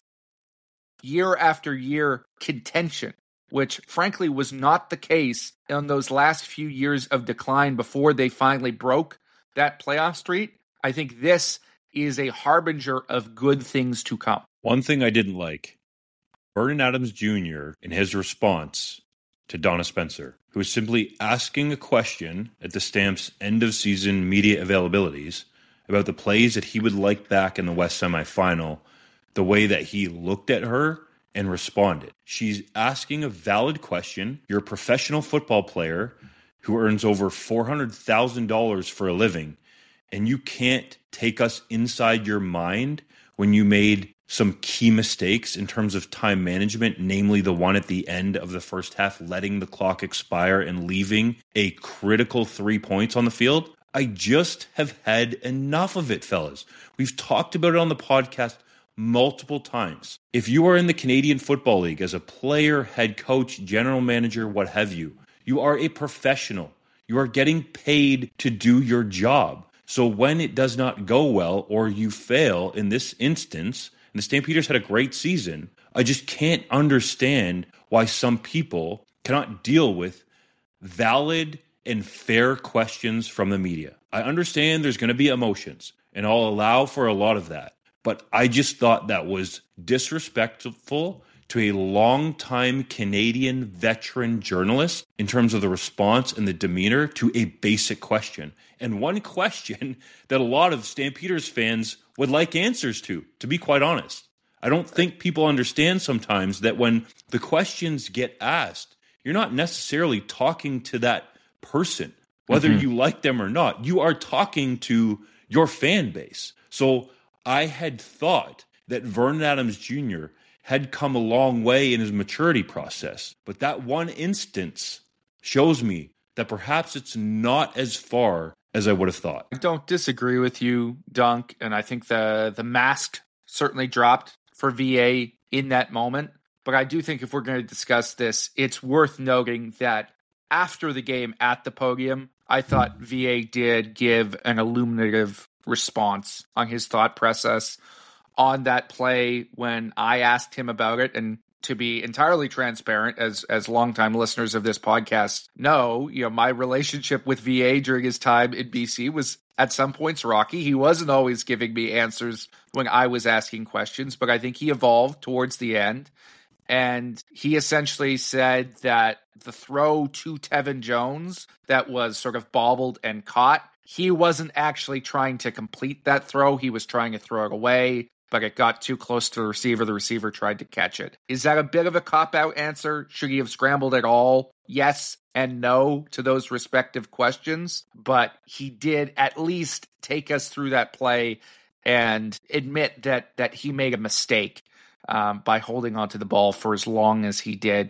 year after year contention, which frankly was not the case in those last few years of decline before they finally broke that playoff streak. I think this is a harbinger of good things to come. One thing I didn't like, Vernon Adams Jr. in his response to Donna Spencer, who was simply asking a question at the Stamps' end-of-season media availabilities about the plays that he would like back in the West semifinal, the way that he looked at her and responded. She's asking a valid question. You're a professional football player who earns over $400,000 for a living, and you can't take us inside your mind when you made some key mistakes in terms of time management, namely the one at the end of the first half, letting the clock expire and leaving a critical 3 points on the field. I just have had enough of it, fellas. We've talked about it on the podcast multiple times. If you are in the Canadian Football League as a player, head coach, general manager, what have you, you are a professional. You are getting paid to do your job. So when it does not go well or you fail in this instance, and the Stampeders had a great season, I just can't understand why some people cannot deal with valid and fair questions from the media. I understand there's going to be emotions, and I'll allow for a lot of that. But I just thought that was disrespectful to a longtime Canadian veteran journalist in terms of the response and the demeanor to a basic question. And one question that a lot of Stampeders fans would like answers to be quite honest. I don't think people understand sometimes that when the questions get asked, you're not necessarily talking to that person, whether you like them or not. You are talking to your fan base. So I had thought that Vernon Adams Jr. had come a long way in his maturity process. But that one instance shows me that perhaps it's not as far as I would have thought. I don't disagree with you, Dunk, and I think the mask certainly dropped for VA in that moment. But I do think if we're going to discuss this, it's worth noting that after the game at the podium, I thought VA did give an illuminative response on his thought process on that play when I asked him about it. And to be entirely transparent, as longtime listeners of this podcast know, my relationship with VA during his time in BC was at some points rocky. He wasn't always giving me answers when I was asking questions, but I think he evolved towards the end. And he essentially said that the throw to Tevin Jones that was sort of bobbled and caught, he wasn't actually trying to complete that throw. He was trying to throw it away, but it got too close to the receiver. The receiver tried to catch it. Is that a bit of a cop-out answer? Should he have scrambled at all? Yes and no to those respective questions, but he did at least take us through that play and admit that he made a mistake. by holding onto the ball for as long as he did.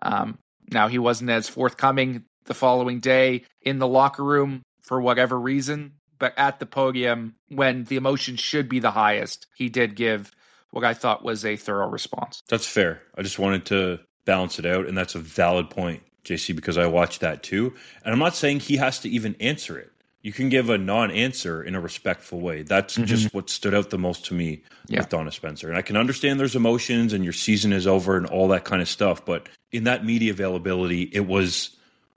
Now, he wasn't as forthcoming the following day in the locker room for whatever reason, but at the podium, when the emotion should be the highest, he did give what I thought was a thorough response. That's fair. I just wanted to balance it out, and that's a valid point, JC, because I watched that too. And I'm not saying he has to even answer it. You can give a non-answer in a respectful way. That's just what stood out the most to me with Donna Spencer. And I can understand there's emotions and your season is over and all that kind of stuff. But in that media availability, it was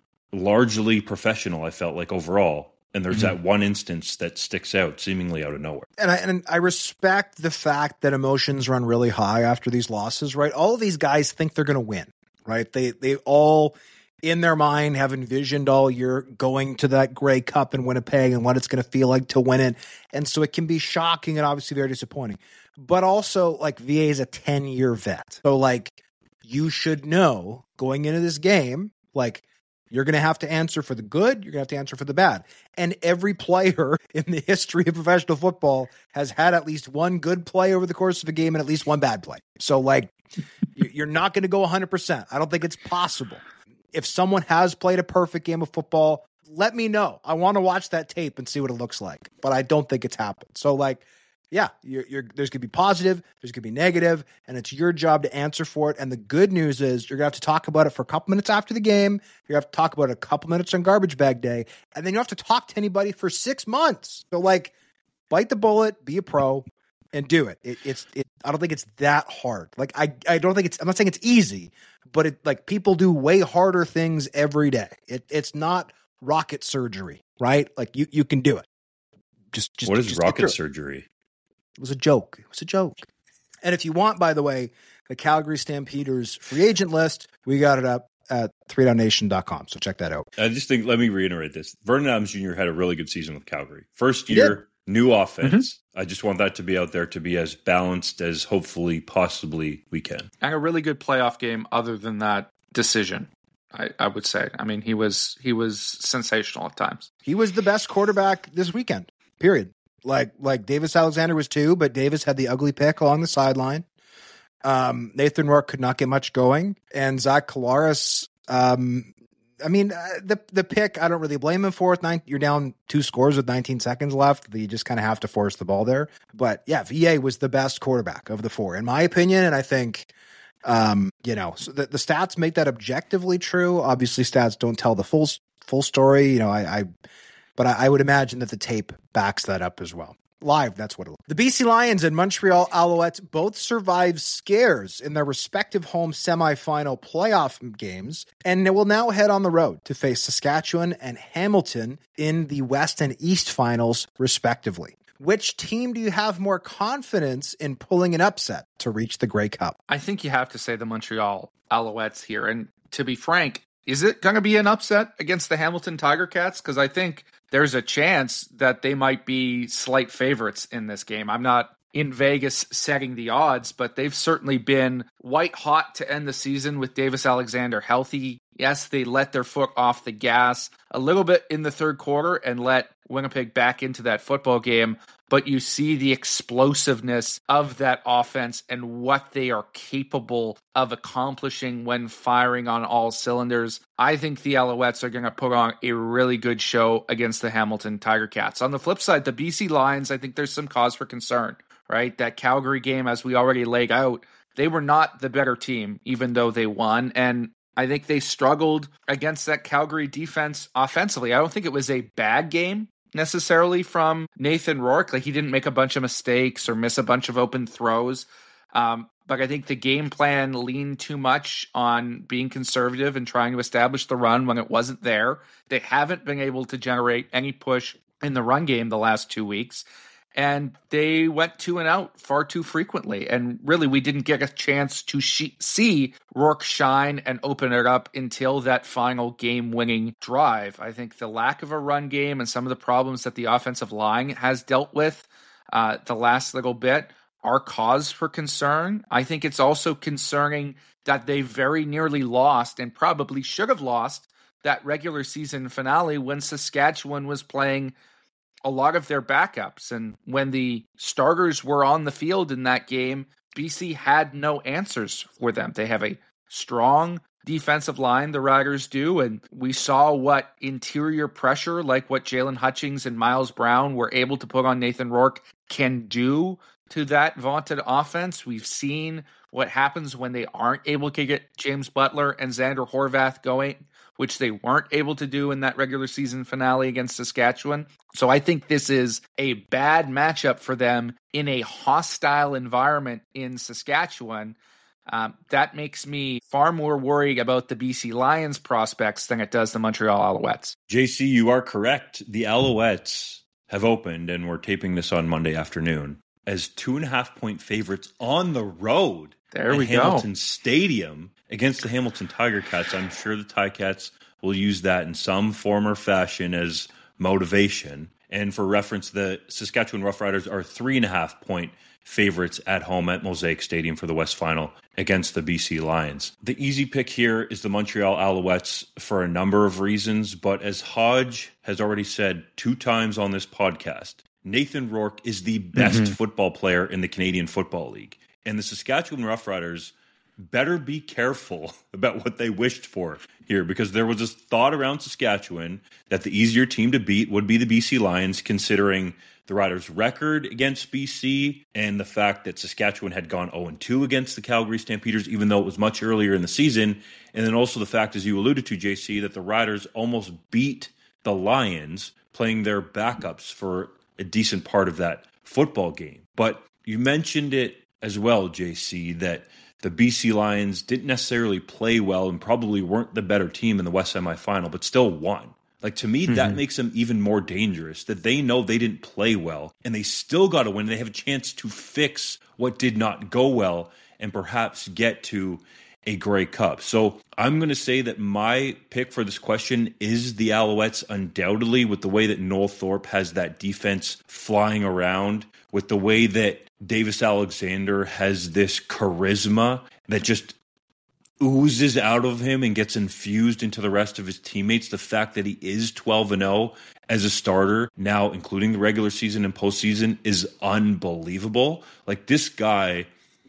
largely professional, I felt like, overall. And there's that one instance that sticks out seemingly out of nowhere. And I respect the fact that emotions run really high after these losses, right? All of these guys think they're going to win, right? They all, in their mind, have envisioned all year going to that Grey Cup in Winnipeg and what it's going to feel like to win it. And so it can be shocking and obviously very disappointing. But also, like, VA is a 10-year vet. So, like, you should know going into this game, like, you're going to have to answer for the good. You're going to have to answer for the bad. And every player in the history of professional football has had at least one good play over the course of a game and at least one bad play. So, like, you're not going to go 100%. I don't think it's possible. If someone has played a perfect game of football, let me know. I want to watch that tape and see what it looks like. But I don't think it's happened. So, like, yeah, there's going to be positive, there's going to be negative, and it's your job to answer for it. And the good news is you're going to have to talk about it for a couple minutes after the game. You're going to have to talk about it a couple minutes on garbage bag day. And then you have to talk to anybody for 6 months. So, like, bite the bullet, be a pro, and do it. I don't think it's that hard. Like, I don't think I'm not saying it's easy, but it, like, people do way harder things every day. It's not rocket surgery, right? Like, you can do it. Just what is rocket surgery? It was a joke. It was a joke. And if you want, by the way, the Calgary Stampeders free agent list, we got it up at 3downnation.com. So check that out. I just think, let me reiterate this. Vernon Adams Jr. had a really good season with Calgary. First year, new offense. I just want that to be out there to be as balanced as hopefully, possibly we can. And a really good playoff game other than that decision, I would say. I mean, he was sensational at times. He was the best quarterback this weekend, period. Like Davis Alexander was too, but Davis had the ugly pick along the sideline. Nathan Rourke could not get much going. And Zach Collaros, the pick, I don't really blame him for it. You're down 2 scores with 19 seconds left. You just kind of have to force the ball there. But yeah, VA was the best quarterback of the 4, in my opinion. And I think, so the stats make that objectively true. Obviously, stats don't tell the full story. But I would imagine that the tape backs that up as well. Live, that's what it looks. The BC Lions and Montreal Alouettes both survived scares in their respective home semifinal playoff games, and they will now head on the road to face Saskatchewan and Hamilton in the West and East finals, respectively. Which team do you have more confidence in pulling an upset to reach the Grey Cup? I think you have to say the Montreal Alouettes here. And to be frank, is it going to be an upset against the Hamilton Tiger Cats? Because I think there's a chance that they might be slight favorites in this game. I'm not in Vegas setting the odds, but they've certainly been white hot to end the season with Davis Alexander healthy. Yes, they let their foot off the gas a little bit in the third quarter and let Winnipeg back into that football game, but you see the explosiveness of that offense and what they are capable of accomplishing when firing on all cylinders. I think the Alouettes are going to put on a really good show against the Hamilton Tiger Cats. On the flip side, the BC Lions, I think there's some cause for concern, right? That Calgary game, as we already laid out, they were not the better team, even though they won. And I think they struggled against that Calgary defense offensively. I don't think it was a bad game necessarily from Nathan Rourke. Like, he didn't make a bunch of mistakes or miss a bunch of open throws. But I think the game plan leaned too much on being conservative and trying to establish the run when it wasn't there. They haven't been able to generate any push in the run game the last 2 weeks. And they went 2 and out far too frequently. And really, we didn't get a chance to see Rourke shine and open it up until that final game-winning drive. I think the lack of a run game and some of the problems that the offensive line has dealt with the last little bit are cause for concern. I think it's also concerning that they very nearly lost and probably should have lost that regular season finale when Saskatchewan was playing a lot of their backups. And when the starters were on the field in that game, BC had no answers for them. They have a strong defensive line, the Riders do, and we saw what interior pressure, like what Jalen Hutchings and Miles Brown were able to put on Nathan Rourke, can do to that vaunted offense. We've seen what happens when they aren't able to get James Butler and Xander Horvath going, which they weren't able to do in that regular season finale against Saskatchewan. So I think this is a bad matchup for them in a hostile environment in Saskatchewan. That makes me far more worried about the BC Lions prospects than it does the Montreal Alouettes. JC, you are correct. The Alouettes have opened, and we're taping this on Monday afternoon, as 2.5-point favorites on the road at Hamilton Stadium against the Hamilton Tiger Cats. I'm sure the Ticats will use that in some form or fashion as motivation. And for reference, the Saskatchewan Roughriders are 3.5-point favorites at home at Mosaic Stadium for the West Final against the BC Lions. The easy pick here is the Montreal Alouettes for a number of reasons, but as Hodge has already said 2 times on this podcast, Nathan Rourke is the best football player in the Canadian Football League. And the Saskatchewan Roughriders better be careful about what they wished for here, because there was this thought around Saskatchewan that the easier team to beat would be the BC Lions, considering the Riders' record against BC and the fact that Saskatchewan had gone 0-2 against the Calgary Stampeders, even though it was much earlier in the season. And then also the fact, as you alluded to, JC, that the Riders almost beat the Lions playing their backups for a decent part of that football game. But you mentioned it as well, JC, that the BC Lions didn't necessarily play well and probably weren't the better team in the West semifinal, but still won. Like, to me, that makes them even more dangerous, that they know they didn't play well and they still got to win. They have a chance to fix what did not go well and perhaps get to a Grey Cup. So I'm going to say that my pick for this question is the Alouettes, undoubtedly, with the way that Noel Thorpe has that defense flying around, with the way that Davis Alexander has this charisma that just oozes out of him and gets infused into the rest of his teammates. The fact that he is 12-0 as a starter now, including the regular season and postseason, is unbelievable. Like, this guy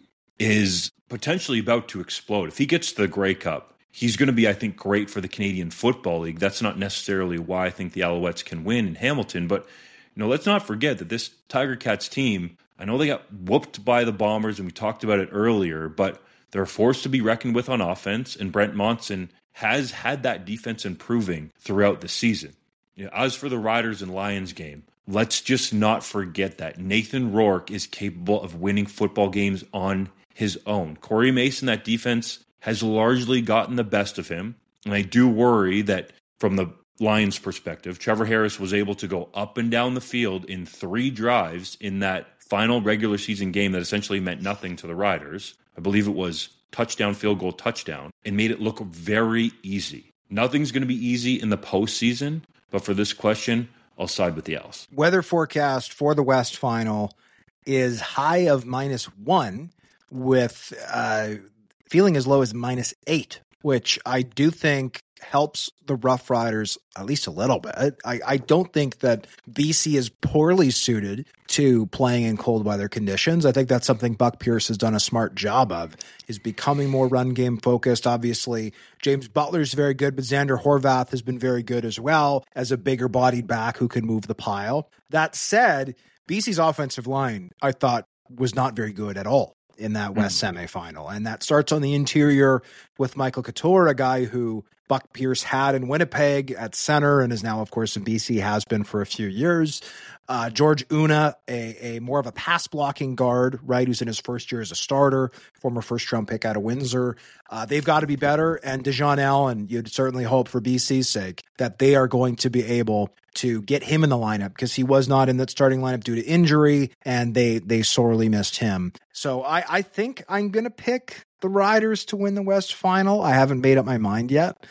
is potentially about to explode. If he gets the Grey Cup, he's going to be, I think, great for the Canadian Football League. That's not necessarily why I think the Alouettes can win in Hamilton, but let's not forget that this Tiger Cats team, I know they got whooped by the Bombers, and we talked about it earlier, but they're a force to be reckoned with on offense, and Brent Monson has had that defense improving throughout the season. As for the Riders and Lions game, let's just not forget that Nathan Rourke is capable of winning football games on his own. Corey Mason, that defense, has largely gotten the best of him, and I do worry that from the Lions' perspective, Trevor Harris was able to go up and down the field in 3 drives in that final regular season game that essentially meant nothing to the Riders. I believe it was touchdown, field goal, touchdown, and made it look very easy. Nothing's going to be easy in the postseason, but for this question, I'll side with the Owls. Weather forecast for the West Final is high of -1 with feeling as low as -8, which I do think helps the Rough Riders at least a little bit. I don't think that BC is poorly suited to playing in cold weather conditions. I think that's something Buck Pierce has done a smart job of, is becoming more run game focused. Obviously, James Butler's very good, but Xander Horvath has been very good as well as a bigger bodied back who can move the pile. That said, BC's offensive line, I thought, was not very good at all in that West semifinal. And that starts on the interior with Michael Couture, a guy who Buck Pierce had in Winnipeg at center and is now, of course, in BC, has been for a few years. George Una, a more of a pass blocking guard, right, who's in his first year as a starter, former first round pick out of Windsor. They've got to be better. And Dejon Allen, you'd certainly hope for BC's sake that they are going to be able to get him in the lineup, because he was not in that starting lineup due to injury, and they sorely missed him. So I think I'm going to pick the Riders to win the West Final. I haven't made up my mind yet.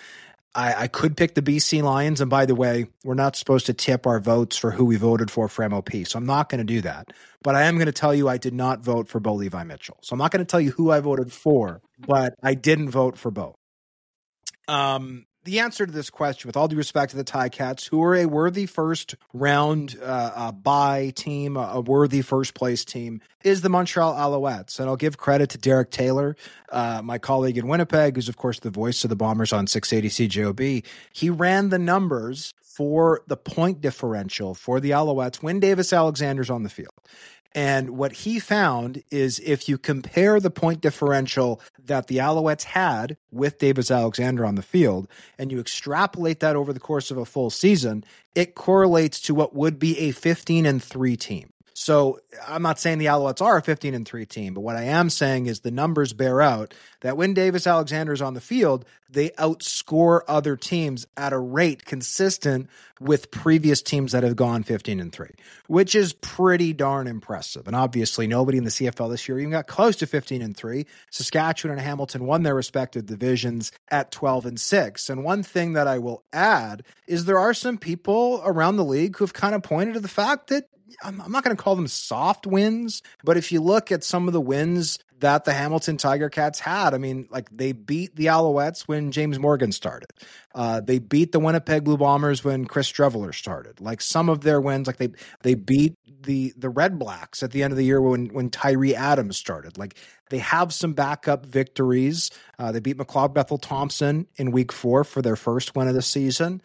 I could pick the BC Lions. And by the way, we're not supposed to tip our votes for who we voted for MOP. So I'm not going to do that. But I am going to tell you I did not vote for Bo Levi Mitchell. So I'm not going to tell you who I voted for, but I didn't vote for Bo. the answer to this question, with all due respect to the Ticats, who are a worthy first round bye team, a worthy first place team, is the Montreal Alouettes. And I'll give credit to Derek Taylor, my colleague in Winnipeg, who's of course the voice of the Bombers on 680 CJOB. He ran the numbers for the point differential for the Alouettes when Davis Alexander's on the field. And what he found is if you compare the point differential that the Alouettes had with Davis Alexander on the field, and you extrapolate that over the course of a full season, it correlates to what would be a 15-3 team. So I'm not saying the Alouettes are a 15-3 team, but what I am saying is the numbers bear out that when Davis Alexander is on the field, they outscore other teams at a rate consistent with previous teams that have gone 15-3, which is pretty darn impressive. And obviously nobody in the CFL this year even got close to 15-3. Saskatchewan and Hamilton won their respective divisions at 12-6. And one thing that I will add is there are some people around the league who've kind of pointed to the fact that I'm not going to call them soft wins, but if you look at some of the wins that the Hamilton Tiger Cats had, I mean, like they beat the Alouettes when James Morgan started. They beat the Winnipeg Blue Bombers when Chris Streveler started. Like some of their wins, like they beat the Red Blacks at the end of the year when Tyree Adams started. Like they have some backup victories. They beat McLeod Bethel Thompson in week 4 for their first win of the season.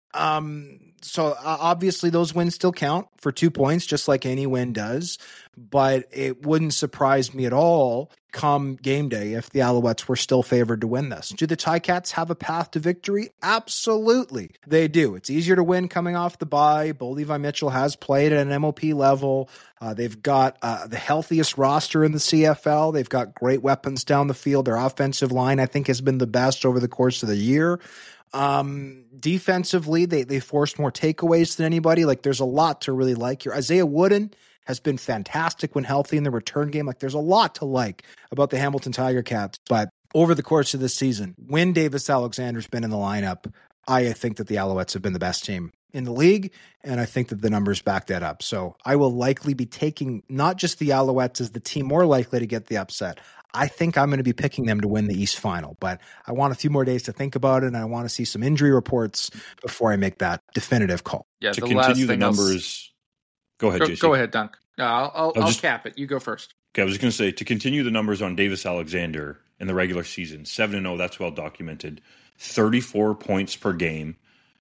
So obviously those wins still count for 2 points, just like any win does, but it wouldn't surprise me at all come game day if the Alouettes were still favored to win this. Do the Ticats have a path to victory? Absolutely. They do. It's easier to win coming off the bye. Bo Levi Mitchell has played at an MOP level. They've got the healthiest roster in the CFL. They've got great weapons down the field. Their offensive line, I think, has been the best over the course of the year. Defensively, they forced more takeaways than anybody. Like there's a lot to really like here. Isaiah Wooden has been fantastic when healthy in the return game. Like there's a lot to like about the Hamilton Tiger Cats, but over the course of this season, when Davis Alexander's been in the lineup, I think that the Alouettes have been the best team in the league, and I think that the numbers back that up. So I will likely be taking not just the Alouettes as the team more likely to get the upset. I think I'm going to be picking them to win the East Final, but I want a few more days to think about it, and I want to see some injury reports before I make that definitive call. Yeah, to continue the numbers. Go ahead, JC. Go ahead, Dunk. I'll cap it. You go first. Okay, I was just going to say, to continue the numbers on Davis Alexander in the regular season, 7-0, that's well documented. 34 points per game,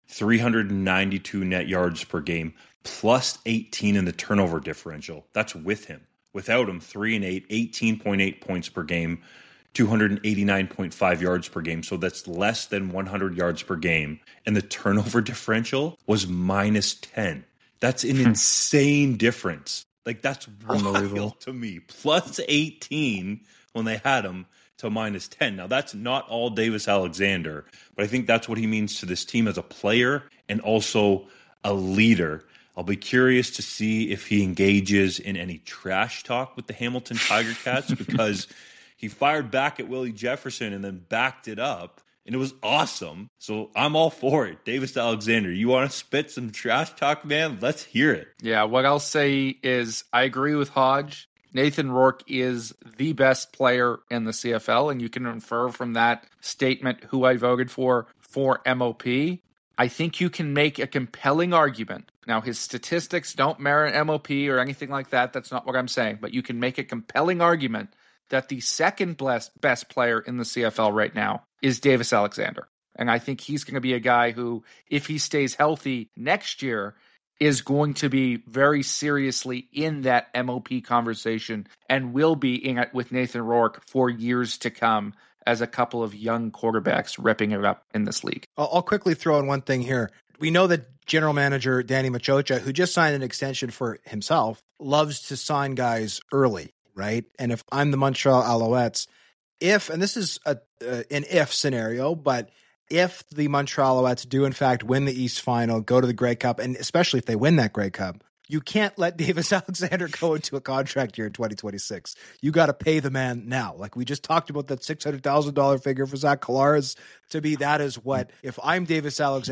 392 net yards per game, plus 18 in the turnover differential. That's with him. Without him, 3-8, 18.8 points per game, 289.5 yards per game. So that's less than 100 yards per game. And the turnover differential was minus 10. That's an insane difference. Like that's wild to me. Plus 18 when they had him to minus 10. Now that's not all Davis Alexander, but I think that's what he means to this team as a player and also a leader. I'll be curious to see if he engages in any trash talk with the Hamilton Tiger Cats because he fired back at Willie Jefferson and then backed it up, and it was awesome. So I'm all for it. Davis Alexander, you want to spit some trash talk, man? Let's hear it. Yeah, what I'll say is I agree with Hodge. Nathan Rourke is the best player in the CFL, and you can infer from that statement who I voted for MOP. I think you can make a compelling argument. Now, his statistics don't merit MOP or anything like that. That's not what I'm saying. But you can make a compelling argument that the second best player in the CFL right now is Davis Alexander. And I think he's going to be a guy who, if he stays healthy next year, is going to be very seriously in that MOP conversation and will be in it with Nathan Rourke for years to come as a couple of young quarterbacks ripping it up in this league. I'll quickly throw in one thing here. We know that general manager Danny Machocha, who just signed an extension for himself, loves to sign guys early, right? And if I'm the Montreal Alouettes, and this is an if scenario, but if the Montreal Alouettes do in fact win the East Final, go to the Grey Cup, and especially if they win that Grey Cup, you can't let Davis Alexander go into a contract year in 2026. You got to pay the man now. Like we just talked about that $600,000 figure for Zach Collaros. To me, that is what, if I'm Davis Alexander,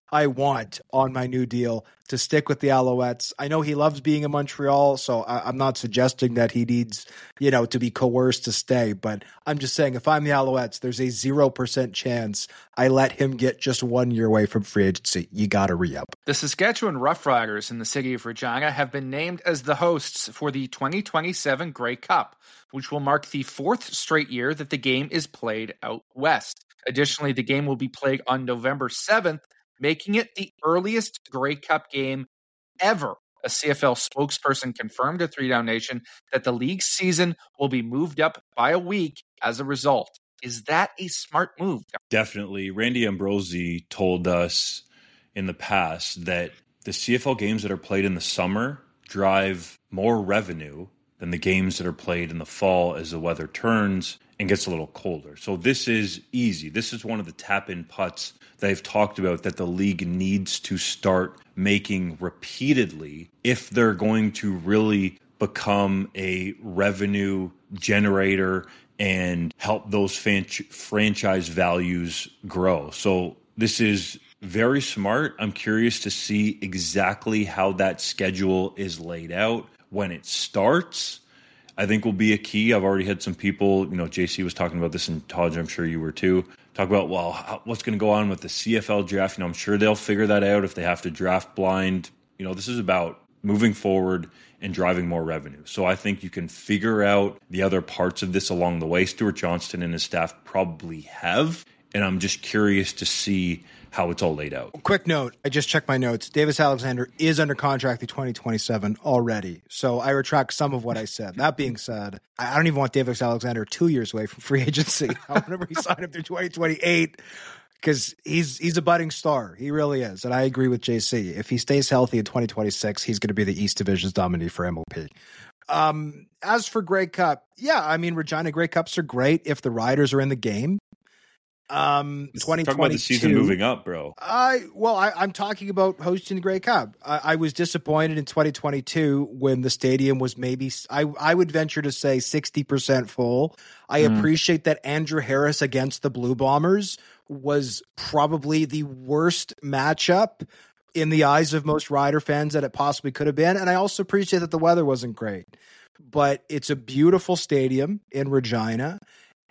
I want on my new deal to stick with the Alouettes. I know he loves being in Montreal, so I'm not suggesting that he needs, to be coerced to stay. But I'm just saying, if I'm the Alouettes, there's a 0% chance I let him get just 1 year away from free agency. You got to re-up. The Saskatchewan Roughriders in the city of Regina have been named as the hosts for the 2027 Grey Cup, which will mark the 4th straight year that the game is played out west. Additionally, the game will be played on November 7th, making it the earliest Grey Cup game ever. A CFL spokesperson confirmed to 3 Down Nation that the league's season will be moved up by a week as a result. Is that a smart move? Definitely. Randy Ambrosi told us in the past that the CFL games that are played in the summer drive more revenue than the games that are played in the fall as the weather turns and gets a little colder. So this is easy. This is one of the tap-in putts that I've talked about that the league needs to start making repeatedly if they're going to really become a revenue generator and help those franchise values grow. So this is very smart. I'm curious to see exactly how that schedule is laid out when it starts. I think will be a key. I've already had some people, JC was talking about this, and Todd, I'm sure you were too, talk about, what's going to go on with the CFL draft? I'm sure they'll figure that out if they have to draft blind. This is about moving forward and driving more revenue. So I think you can figure out the other parts of this along the way. Stuart Johnston and his staff probably have, and I'm just curious to see how it's all laid out. Quick note, I just checked my notes. Davis Alexander is under contract through 2027 already. So I retract some of what I said. That being said, I don't even want Davis Alexander 2 years away from free agency. I want to re-sign him through 2028 because he's a budding star. He really is. And I agree with JC. If he stays healthy in 2026, he's going to be the East Division's nominee for MOP. As for Grey Cup, Regina Grey Cups are great if the Riders are in the game. 2022. Talk about the season moving up, bro. I'm talking about hosting the Grey Cup. I was disappointed in 2022 when the stadium was maybe, I would venture to say 60% full. I appreciate that Andrew Harris against the Blue Bombers was probably the worst matchup in the eyes of most Rider fans that it possibly could have been. And I also appreciate that the weather wasn't great, but it's a beautiful stadium in Regina.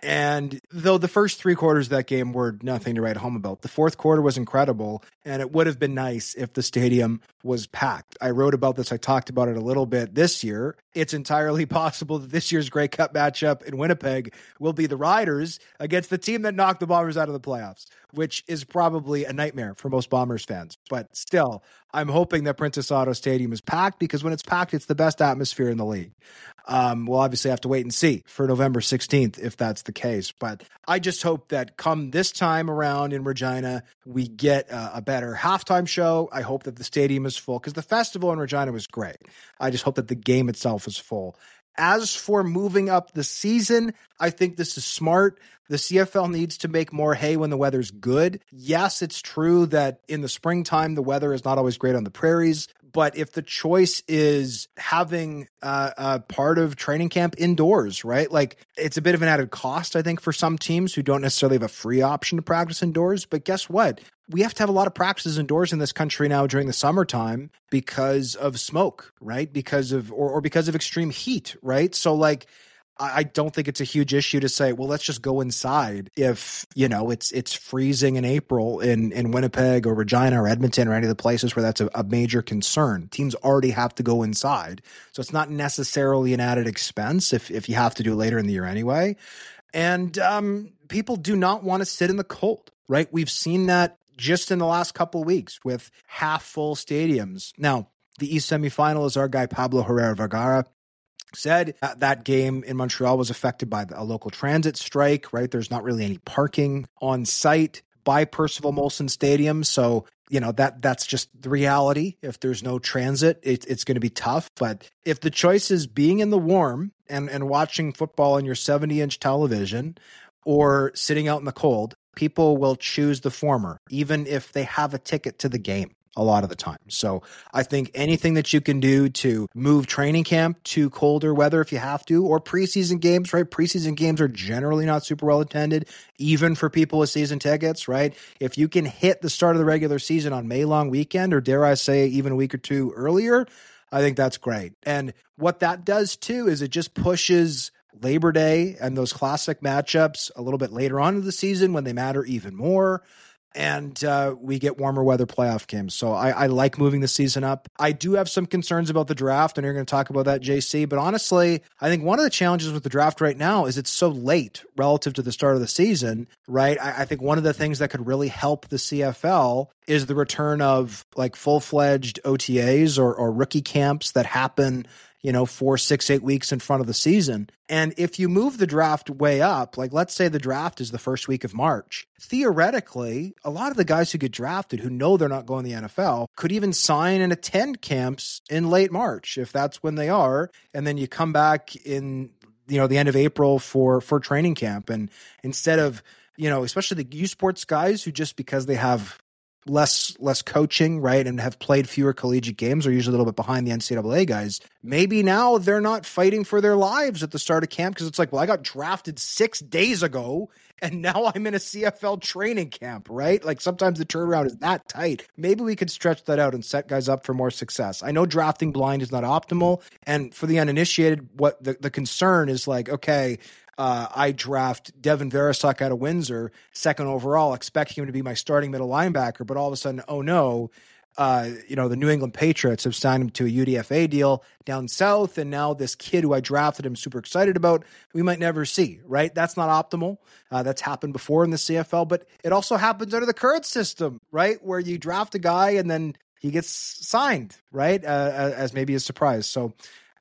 And though the first 3 quarters of that game were nothing to write home about, the fourth quarter was incredible, and it would have been nice if the stadium was packed. I wrote about this. I talked about it a little bit this year. It's entirely possible that this year's Grey Cup matchup in Winnipeg will be the Riders against the team that knocked the Bombers out of the playoffs, which is probably a nightmare for most Bombers fans. But still, I'm hoping that Princess Auto Stadium is packed, because when it's packed, it's the best atmosphere in the league. We'll obviously have to wait and see for November 16th if that's the case. But I just hope that come this time around in Regina, we get a better halftime show. I hope that the stadium is full, because the festival in Regina was great. I just hope that the game itself is full. As for moving up the season, I think this is smart. The CFL needs to make more hay when the weather's good. Yes, it's true that in the springtime, the weather is not always great on the prairies. But if the choice is having a part of training camp indoors, right? Like, it's a bit of an added cost, I think, for some teams who don't necessarily have a free option to practice indoors. But guess what? We have to have a lot of practices indoors in this country now during the summertime because of smoke, right? Because of extreme heat, right? So like, I don't think it's a huge issue to say, well, let's just go inside if, it's freezing in April in Winnipeg or Regina or Edmonton or any of the places where that's a major concern. Teams already have to go inside. So it's not necessarily an added expense if you have to do it later in the year anyway. And people do not want to sit in the cold, right? We've seen that just in the last couple of weeks with half full stadiums. Now, the East semifinal is our guy, Pablo Herrera Vergara, said that game in Montreal was affected by a local transit strike, right? There's not really any parking on site by Percival Molson Stadium. So, that's just the reality. If there's no transit, it's going to be tough. But if the choice is being in the warm and watching football on your 70-inch television or sitting out in the cold, people will choose the former, even if they have a ticket to the game. a lot of the time. So I think anything that you can do to move training camp to colder weather if you have to, or preseason games, right? Preseason games are generally not super well attended, even for people with season tickets, right? If you can hit the start of the regular season on May long weekend, or dare I say even a week or two earlier, I think that's great. And what that does too is it just pushes Labor Day and those classic matchups a little bit later on in the season when they matter even more. And we get warmer weather playoff games. So I like moving the season up. I do have some concerns about the draft, and you're going to talk about that, JC. But honestly, I think one of the challenges with the draft right now is it's so late relative to the start of the season, right? I think one of the things that could really help the CFL is the return of like full-fledged OTAs or rookie camps that happen 4, 6, 8 weeks in front of the season. And if you move the draft way up, like let's say the draft is the first week of March, theoretically, a lot of the guys who get drafted who know they're not going to the NFL could even sign and attend camps in late March, if that's when they are. And then you come back in, the end of April for training camp. And instead of, especially the U Sports guys who just because they have less coaching, right, and have played fewer collegiate games, are usually a little bit behind the NCAA guys. Maybe now they're not fighting for their lives at the start of camp because it's like, well, I got drafted 6 days ago and now I'm in a CFL training camp, right? Like sometimes the turnaround is that tight. Maybe we could stretch that out and set guys up for more success. I know drafting blind is not optimal, and for the uninitiated, what the concern is like, okay, I draft Devin Verisak out of Windsor, 2nd overall, expecting him to be my starting middle linebacker. But all of a sudden, oh no, the New England Patriots have signed him to a UDFA deal down south. And now this kid who I drafted, I'm super excited about, we might never see, right? That's not optimal. That's happened before in the CFL, but it also happens under the current system, right? Where you draft a guy and then he gets signed, right? As maybe a surprise. So,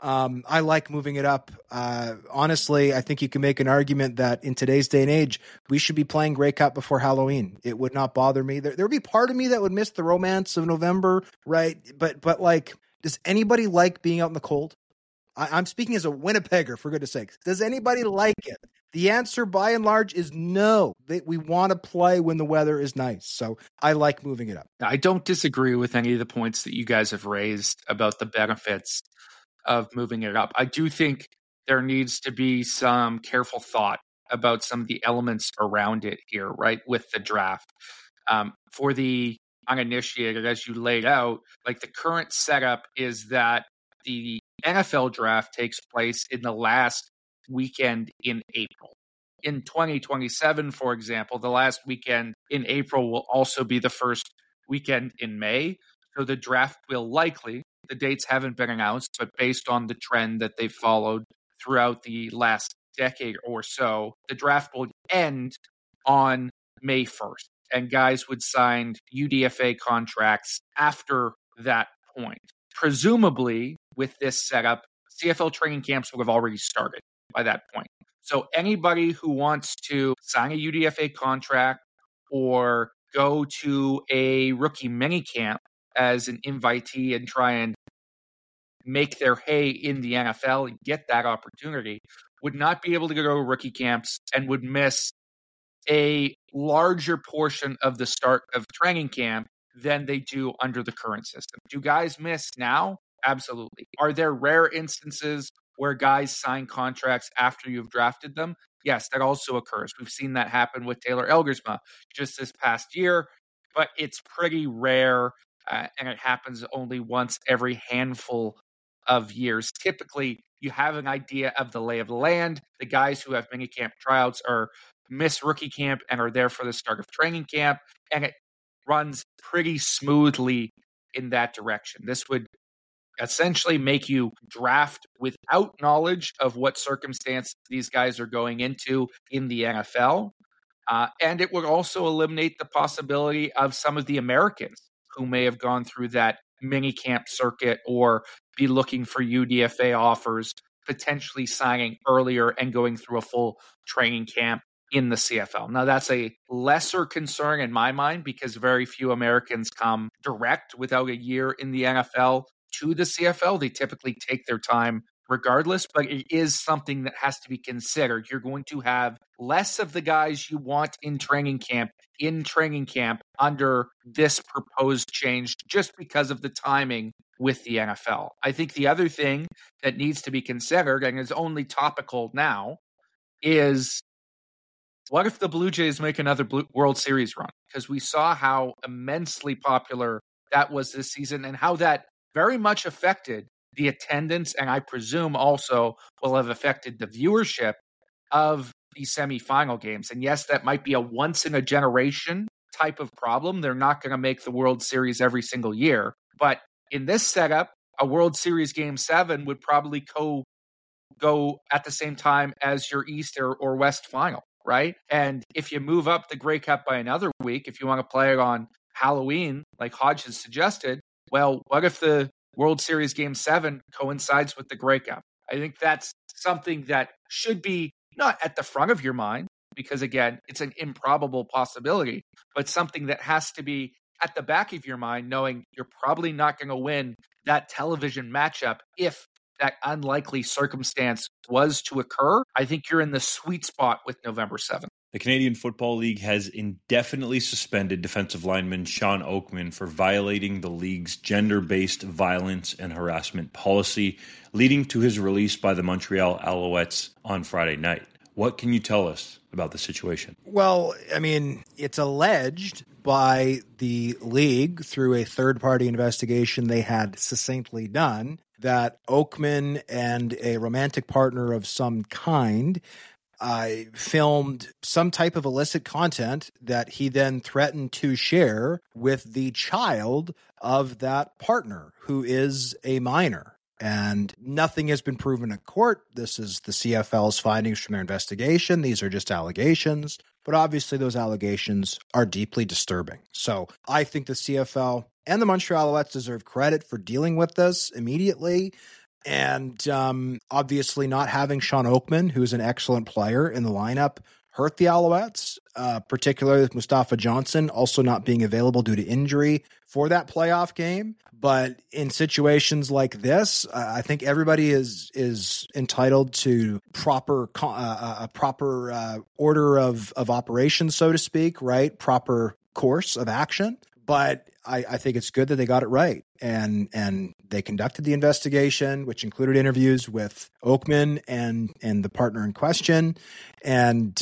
I like moving it up. Honestly, I think you can make an argument that in today's day and age, we should be playing Grey Cup before Halloween. It would not bother me. There would be part of me that would miss the romance of November, right? But like, does anybody like being out in the cold? I'm speaking as a Winnipegger, for goodness sakes. Does anybody like it? The answer, by and large, is no. We want to play when the weather is nice. So I like moving it up. I don't disagree with any of the points that you guys have raised about the benefits of moving it up. I do think there needs to be some careful thought about some of the elements around it here, right, with the draft. For the uninitiated, as you laid out, like the current setup is that the NFL draft takes place in the last weekend in April. In 2027, for example, the last weekend in April will also be the first weekend in May. So the draft will likely, the dates haven't been announced, but based on the trend that they've followed throughout the last decade or so, the draft will end on May 1st. And guys would sign UDFA contracts after that point. Presumably, with this setup, CFL training camps would have already started by that point. So anybody who wants to sign a UDFA contract or go to a rookie minicamp as an invitee and try and make their hay in the NFL and get that opportunity would not be able to go to rookie camps and would miss a larger portion of the start of training camp than they do under the current system. Do guys miss now? Absolutely. Are there rare instances where guys sign contracts after you've drafted them? Yes, that also occurs. We've seen that happen with Taylor Elgersma just this past year, but it's pretty rare, and it happens only once every handful of years. Typically, you have an idea of the lay of the land. The guys who have minicamp tryouts are miss rookie camp and are there for the start of training camp, and it runs pretty smoothly in that direction. This would essentially make you draft without knowledge of what circumstance these guys are going into in the NFL. And it would also eliminate the possibility of some of the Americans who may have gone through that mini camp circuit or be looking for UDFA offers, potentially signing earlier and going through a full training camp in the CFL. Now, that's a lesser concern in my mind because very few Americans come direct without a year in the NFL to the CFL. They typically take their time regardless, but it is something that has to be considered. You're going to have less of the guys you want in training camp in training camp under this proposed change just because of the timing with the NFL. I think the other thing that needs to be considered, and is only topical now, is what if the Blue Jays make another World Series run? Because we saw how immensely popular that was this season and how that very much affected the attendance, and I presume also will have affected the viewership of the semifinal games. And yes, that might be a once-in-a-generation type of problem. They're not going to make the World Series every single year. But in this setup, a World Series Game 7 would probably go at the same time as your East or West final, right? And if you move up the Grey Cup by another week, if you want to play it on Halloween, like Hodge has suggested, well, what if the World Series Game 7 coincides with the Grey Cup? I think that's something that should be not at the front of your mind, because again, it's an improbable possibility, but something that has to be at the back of your mind, knowing you're probably not going to win that television matchup if that unlikely circumstance was to occur. I think you're in the sweet spot with November 7th. The Canadian Football League has indefinitely suspended defensive lineman Sean Oakman for violating the league's gender-based violence and harassment policy, leading to his release by the Montreal Alouettes on Friday night. What can you tell us about the situation? Well, I mean, it's alleged by the league through a third-party investigation they had succinctly done that Oakman and a romantic partner of some kind filmed some type of illicit content that he then threatened to share with the child of that partner, who is a minor. And nothing has been proven in court. This is the CFL's findings from their investigation. These are just allegations, but obviously those allegations are deeply disturbing. So I think the CFL and the Montreal Alouettes deserve credit for dealing with this immediately. And obviously not having Sean Oakman, who's an excellent player in the lineup, hurt the Alouettes, particularly with Mustafa Johnson also not being available due to injury for that playoff game. But in situations like this, I think everybody is entitled to proper order of operations, so to speak, right? Proper course of action. But I think it's good that they got it right. And they conducted the investigation, which included interviews with Oakman and the partner in question. And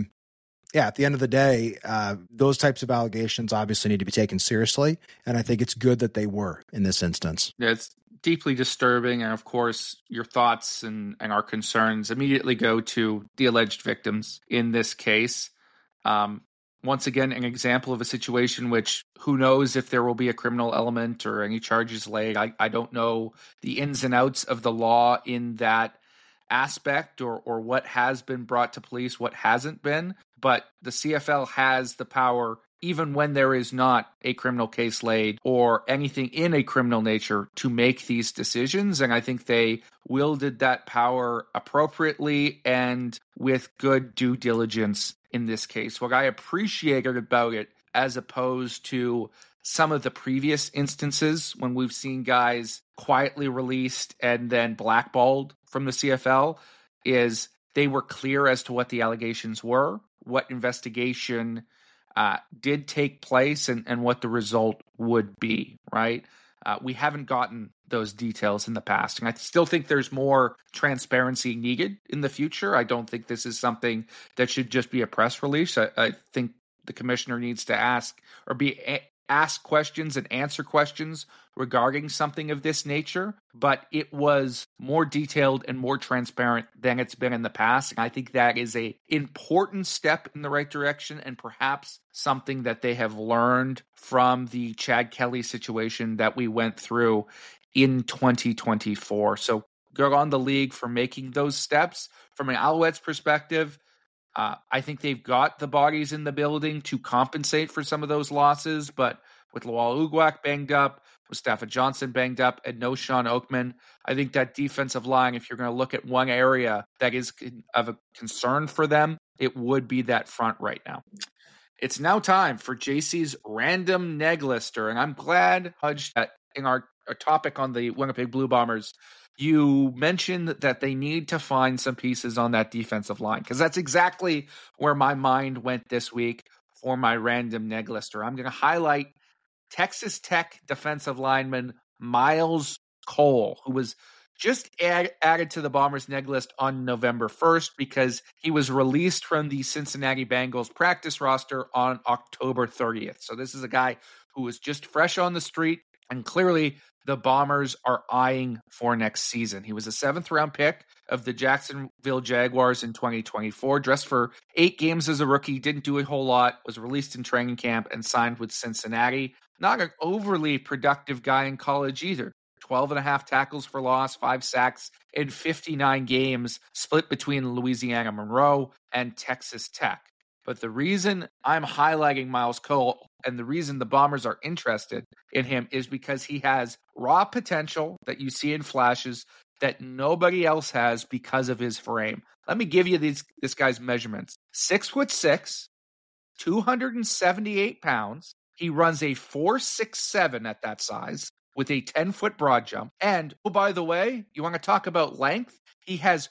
at the end of the day, those types of allegations obviously need to be taken seriously. And I think it's good that they were in this instance. Yeah, it's deeply disturbing. And of course, your thoughts and our concerns immediately go to the alleged victims in this case. Once again, an example of a situation which who knows if there will be a criminal element or any charges laid. I don't know the ins and outs of the law in that aspect or what has been brought to police, what hasn't been. But the CFL has the power, even when there is not a criminal case laid or anything in a criminal nature, to make these decisions. And I think they wielded that power appropriately and with good due diligence in this case. What I appreciated about it, as opposed to some of the previous instances when we've seen guys quietly released and then blackballed from the CFL, is they were clear as to what the allegations were, what investigation did take place, and what the result would be, right? We haven't gotten those details in the past. And I still think there's more transparency needed in the future. I don't think this is something that should just be a press release. I think the commissioner needs to ask questions and answer questions regarding something of this nature, but it was more detailed and more transparent than it's been in the past. And I think that is an important step in the right direction, and perhaps something that they have learned from the Chad Kelly situation that we went through in 2024. So good on the league for making those steps. From an Alouettes perspective, I think they've got the bodies in the building to compensate for some of those losses, but with Lawal Uguak banged up, Mustafa Johnson banged up, and no Sean Oakman, I think that defensive line, if you're going to look at one area that is of a concern for them, it would be that front right now. It's now time for JC's random neg lister, and I'm glad, Hudge, that in our topic on the Winnipeg Blue Bombers, you mentioned that they need to find some pieces on that defensive line, because that's exactly where my mind went this week. for my random neg lister. I'm going to highlight Texas Tech defensive lineman Miles Cole, who was just added to the Bombers neg list on November 1st because he was released from the Cincinnati Bengals practice roster on October 30th. So this is a guy who was just fresh on the street, and clearly the Bombers are eyeing for next season. He was a 7th-round pick of the Jacksonville Jaguars in 2024, dressed for 8 games as a rookie, didn't do a whole lot, was released in training camp, and signed with Cincinnati. Not an overly productive guy in college either. 12.5 tackles for loss, 5 sacks in 59 games, split between Louisiana Monroe and Texas Tech. But the reason I'm highlighting Miles Cole and the reason the Bombers are interested in him is because he has raw potential that you see in flashes that nobody else has because of his frame. Let me give you this guy's measurements. 6'6", 278 pounds. He runs a 4.67 at that size with a 10-foot broad jump. And, oh, by the way, you want to talk about length? He has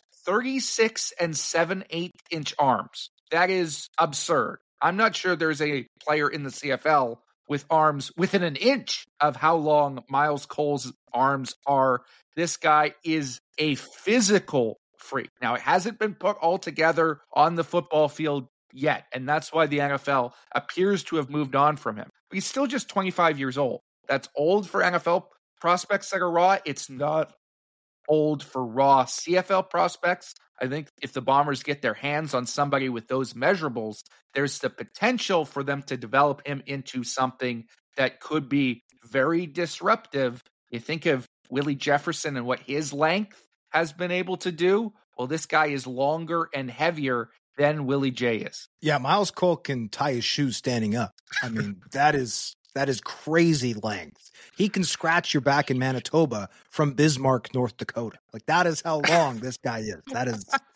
36 and 7/8-inch arms. That is absurd. I'm not sure there's a player in the CFL with arms within an inch of how long Miles Cole's arms are. This guy is a physical freak. Now, it hasn't been put all together on the football field yet, and that's why the NFL appears to have moved on from him. But he's still just 25 years old. That's old for NFL prospects that are raw. It's not old for raw CFL prospects. I think if the Bombers get their hands on somebody with those measurables, there's the potential for them to develop him into something that could be very disruptive. You think of Willie Jefferson and what his length has been able to do. Well, this guy is longer and heavier than Willie J is. Yeah, Miles Cole can tie his shoes standing up. I mean, that is crazy length. He can scratch your back in Manitoba from Bismarck, North Dakota. Like, that is how long this guy is. That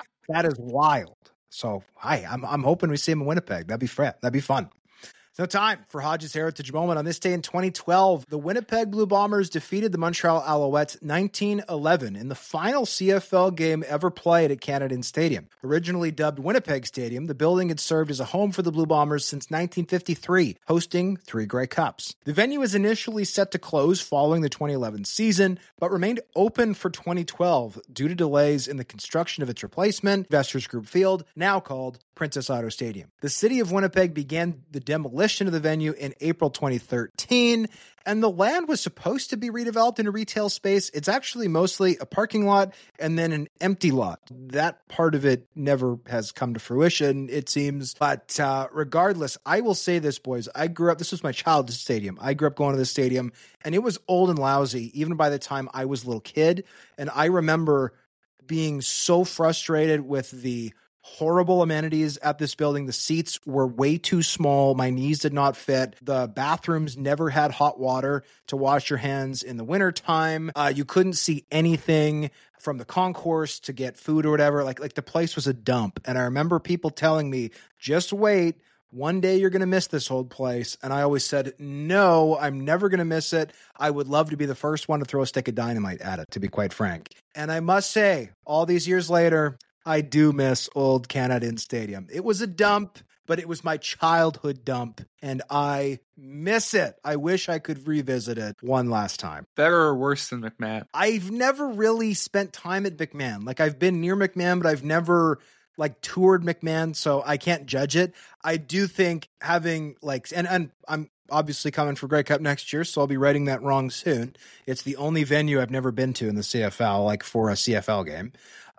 is wild. So, I'm hoping we see him in Winnipeg. That'd be fun. No time for Hodges Heritage Moment. On this day in 2012, the Winnipeg Blue Bombers defeated the Montreal Alouettes 19-11 in the final CFL game ever played at Canadian Stadium. Originally dubbed Winnipeg Stadium, the building had served as a home for the Blue Bombers since 1953, hosting 3 Grey Cups. The venue was initially set to close following the 2011 season, but remained open for 2012 due to delays in the construction of its replacement, Investors Group Field, now called Princess Auto Stadium. The city of Winnipeg began the demolition of the venue in April 2013, and the land was supposed to be redeveloped into retail space. It's actually mostly a parking lot and then an empty lot. That part of it never has come to fruition, it seems. But regardless, I will say this, boys. This was my childhood stadium. I grew up going to this stadium, and it was old and lousy, even by the time I was a little kid. And I remember being so frustrated with the horrible amenities at this building. The seats were way too small. My knees did not fit. The bathrooms never had hot water to wash your hands in the wintertime. You couldn't see anything from the concourse to get food or whatever. Like the place was a dump. And I remember people telling me, just wait, one day you're going to miss this old place. And I always said, no, I'm never going to miss it. I would love to be the first one to throw a stick of dynamite at it, to be quite frank. And I must say, all these years later, I do miss old Canadian Stadium. It was a dump, but it was my childhood dump, and I miss it. I wish I could revisit it one last time. Better or worse than McMahon? I've never really spent time at McMahon. Like, I've been near McMahon, but I've never toured McMahon, so I can't judge it. I do think having and I'm obviously coming for Grey Cup next year, so I'll be righting that wrong soon. It's the only venue I've never been to in the CFL, for a CFL game.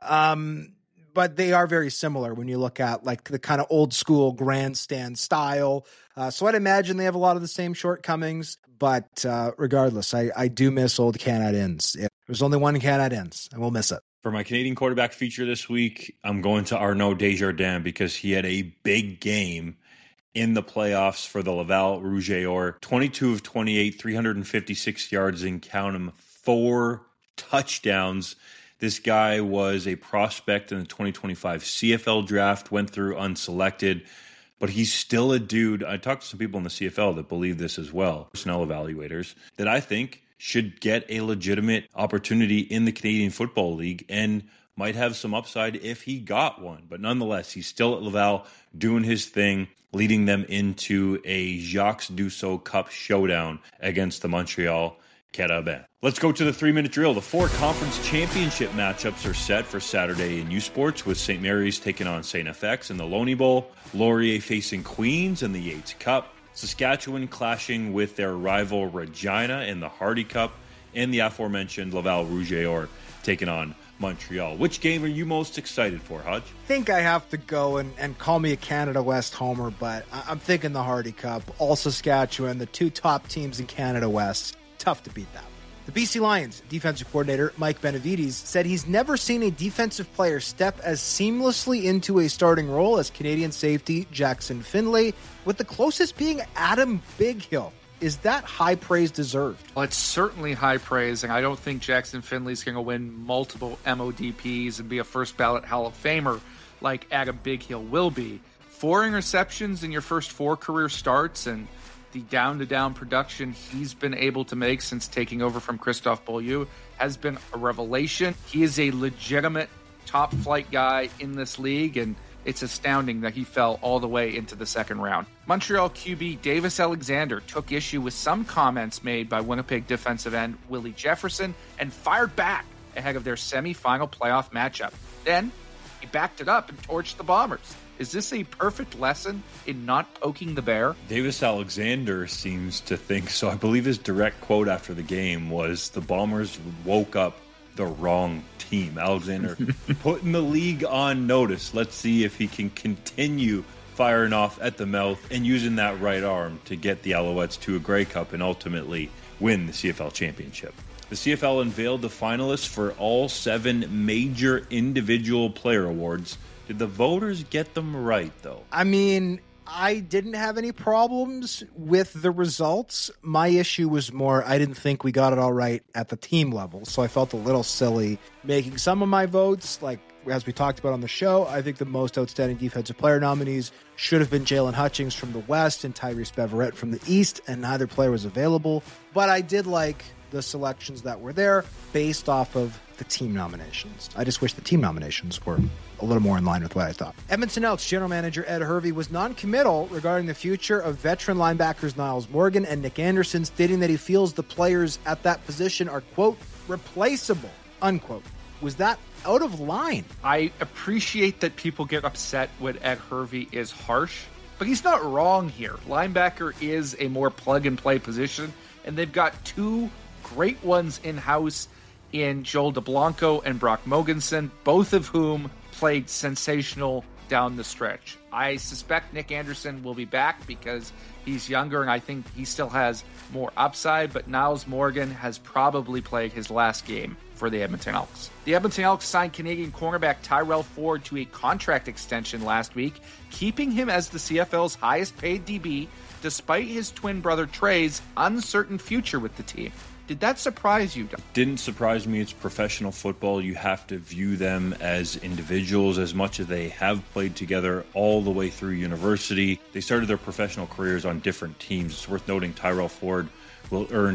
But they are very similar when you look at the kind of old school grandstand style. So I'd imagine they have a lot of the same shortcomings. But regardless, I do miss old Canadiens. There's only one Canadiens, and we'll miss it. For my Canadian quarterback feature this week, I'm going to Arnaud Desjardins because he had a big game in the playoffs for the Laval Rougeailleurs. 22 of 28, 356 yards, and count them, 4 touchdowns. This guy was a prospect in the 2025 CFL draft, went through unselected, but he's still a dude. I talked to some people in the CFL that believe this as well, personnel evaluators, that I think should get a legitimate opportunity in the Canadian Football League. And might have some upside if he got one. But nonetheless, he's still at Laval doing his thing, leading them into a Jacques Dussault Cup showdown against the Montreal Carabins. Let's go to the 3-minute drill. The 4 conference championship matchups are set for Saturday in U Sports, with St. Mary's taking on St. FX in the Loney Bowl, Laurier facing Queens in the Yates Cup, Saskatchewan clashing with their rival Regina in the Hardy Cup, and the aforementioned Laval Rouge et Or taking on Montreal. Which game are you most excited for, Hutch? I think I have to go and call me a Canada West homer, but I'm thinking the Hardy Cup. All Saskatchewan, the 2 top teams in Canada West. Tough to beat that. The BC Lions defensive coordinator Mike Benavides said he's never seen a defensive player step as seamlessly into a starting role as Canadian safety Jackson Finlay, with the closest being Adam Bighill. Is that high praise deserved? Well, it's certainly high praise, and I don't think Jackson Finley's going to win multiple MODPs and be a first ballot Hall of Famer like Adam Bighill will be. 4 interceptions in your first 4 career starts, and the down-to-down production he's been able to make since taking over from Christophe Beaulieu has been a revelation. He is a legitimate top-flight guy in this league, and it's astounding that he fell all the way into the second round. Montreal QB Davis Alexander took issue with some comments made by Winnipeg defensive end Willie Jefferson and fired back ahead of their semi-final playoff matchup. Then he backed it up and torched the Bombers. Is this a perfect lesson in not poking the bear? Davis Alexander seems to think so. I believe his direct quote after the game was, "The Bombers woke up the wrong team." Alexander putting the league on notice. Let's see if he can continue firing off at the mouth and using that right arm to get the Alouettes to a Grey Cup and ultimately win the CFL championship. The CFL unveiled the finalists for all 7 major individual player awards. Did the voters get them right, though? I mean, I didn't have any problems with the results. My issue was more, I didn't think we got it all right at the team level, so I felt a little silly making some of my votes. Like, as we talked about on the show, I think the most outstanding defensive player nominees should have been Jalen Hutchings from the West and Tyrese Beverette from the East, and neither player was available. But I did like the selections that were there based off of the team nominations. I just wish the team nominations were a little more in line with what I thought. Edmonton Elks general manager Ed Hervey was non-committal regarding the future of veteran linebackers Niles Morgan and Nick Anderson, stating that he feels the players at that position are, quote, replaceable, unquote. Was that out of line? I appreciate that people get upset when Ed Hervey is harsh, but he's not wrong here. Linebacker is a more plug-and-play position, and they've got 2 great ones in-house in Joel DeBlanco and Brock Mogensen, both of whom played sensational down the stretch. I suspect Nick Anderson will be back because he's younger and I think he still has more upside, but Niles Morgan has probably played his last game for the Edmonton Elks. The Edmonton Elks signed Canadian cornerback Tyrell Ford to a contract extension last week, keeping him as the CFL's highest paid DB despite his twin brother Trey's uncertain future with the team. Did that surprise you? Didn't surprise me. It's professional football. You have to view them as individuals as much as they have played together all the way through university. They started their professional careers on different teams. It's worth noting Tyrell Ford will earn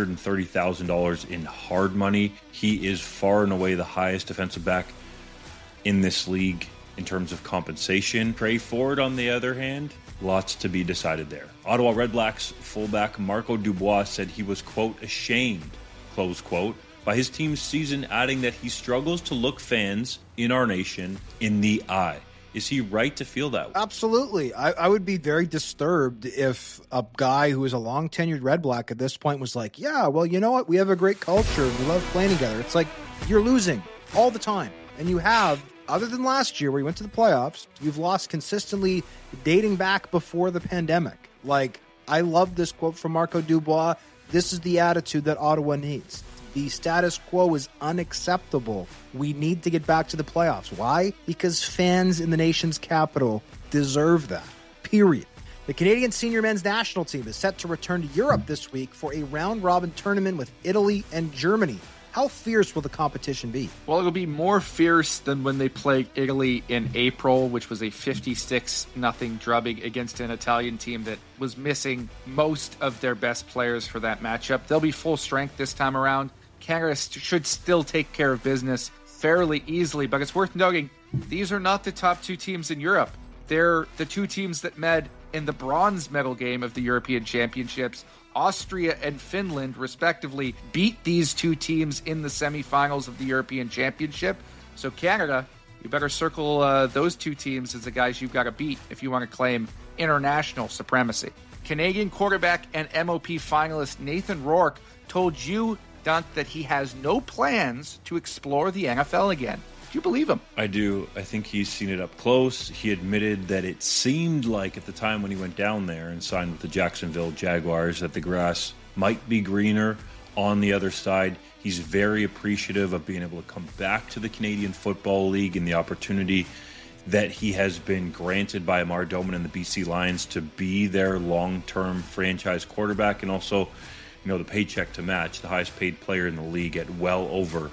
$230,000 in hard money. He is far and away the highest defensive back in this league in terms of compensation. Trey Ford, on the other hand, lots to be decided there. Ottawa Redblacks fullback Marco Dubois said he was, quote, ashamed, close quote, by his team's season, adding that he struggles to look fans in our nation in the eye. Is he right to feel that way? Absolutely. I would be very disturbed if a guy who is a long-tenured Redblack at this point was like, yeah, well, you know what? We have a great culture. We love playing together. It's like you're losing all the time. And you have, other than last year where you went to the playoffs, you've lost consistently dating back before the pandemic. Like, I love this quote from Marco Dubois. This is the attitude that Ottawa needs. The status quo is unacceptable. We need to get back to the playoffs. Why? Because fans in the nation's capital deserve that. Period. The Canadian senior men's national team is set to return to Europe this week for a round-robin tournament with Italy and Germany. How fierce will the competition be? Well, it'll be more fierce than when they played Italy in April, which was a 56-0 drubbing against an Italian team that was missing most of their best players for that matchup. They'll be full strength this time around. Canada should still take care of business fairly easily, but it's worth noting these are not the top 2 teams in Europe. They're the 2 teams that met in the bronze medal game of the European Championships. Austria and Finland, respectively, beat these 2 teams in the semifinals of the European Championship. So Canada, you better circle those 2 teams as the guys you've got to beat if you want to claim international supremacy. Canadian quarterback and MOP finalist Nathan Rourke told you, Dunk, that he has no plans to explore the NFL again. Do you believe him? I do. I think he's seen it up close. He admitted that it seemed like at the time when he went down there and signed with the Jacksonville Jaguars that the grass might be greener on the other side. He's very appreciative of being able to come back to the Canadian Football League and the opportunity that he has been granted by Amar Doman and the BC Lions to be their long-term franchise quarterback, and also, the paycheck to match the highest paid player in the league at well over